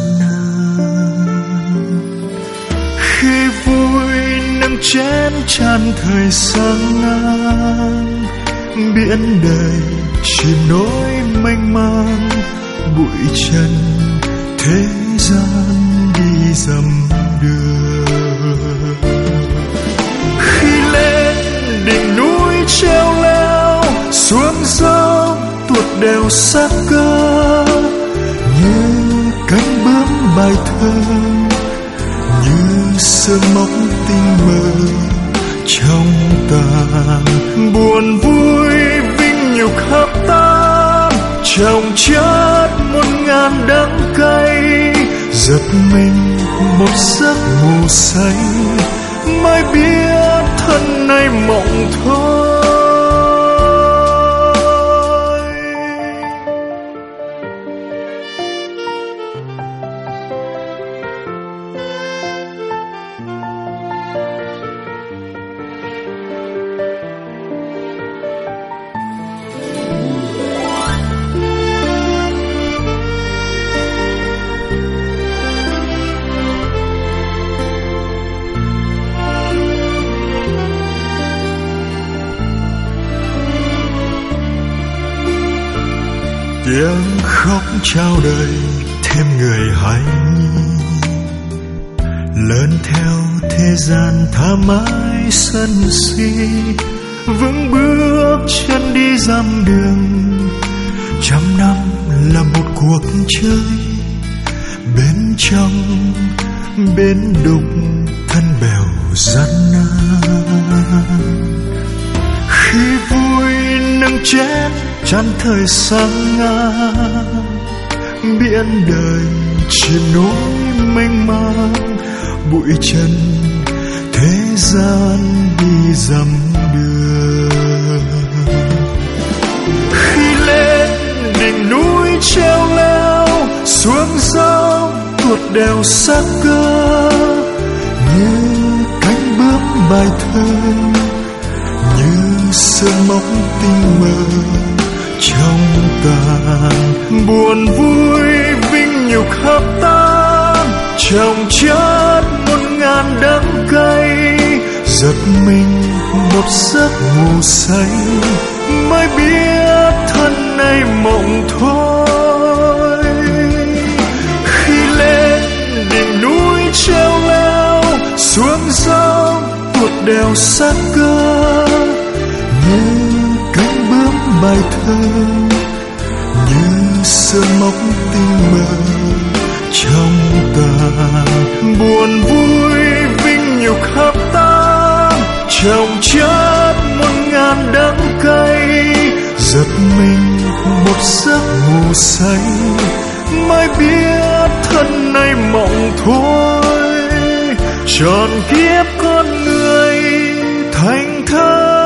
Speaker 3: nan. Khi vui nâng chén tràn thời sang ngang, biển đời chìm nỗi mênh mang, bụi trần thế gian đi dầm đường. Khi lên đỉnh núi treo leo, xuống dốc tuột đèo sát cơ, như cánh bướm bài thơ, như sương móc tinh mơ trong tàn. Buồn vui vinh nhục khắp tám, chồng chất một ngàn đắng cay. Giật mình một giấc ngủ say, mới biết thân này mộng thôi. Tiếng khóc trao đời thêm người hãy nhi, lớn theo thế gian tha mãi sân si, vững bước chân đi dặm đường. Trăm năm là một cuộc chơi, bên trong bên đục thân bèo gian nan. Khi vui nâng chén tràn thời sang ngang, biển đời chìm nỗi mênh mang, bụi trần thế gian đi dặm đường. Khi lên đỉnh núi treo leo, xuống dốc tuột đèo sát cơ, như cánh bướm bài thơ, như sương móc tinh mơ trong tàn. Buồn vui vinh nhục khắp tám, chồng chất một ngàn đắng cay. Giật mình một giấc ngủ say, mới biết thân này mộng thôi. Khi lên đỉnh núi treo leo, xuống dốc tuột đèo sát cơ, như cánh bướm bài thơ, như sương móc tinh mơ trong tàn. Buồn vui vinh nhục khắp tám, chồng chất một ngàn đắng cay. Giật mình một giấc ngủ say, mới biết thân này mộng thôi. Trọn kiếp con người thành thơ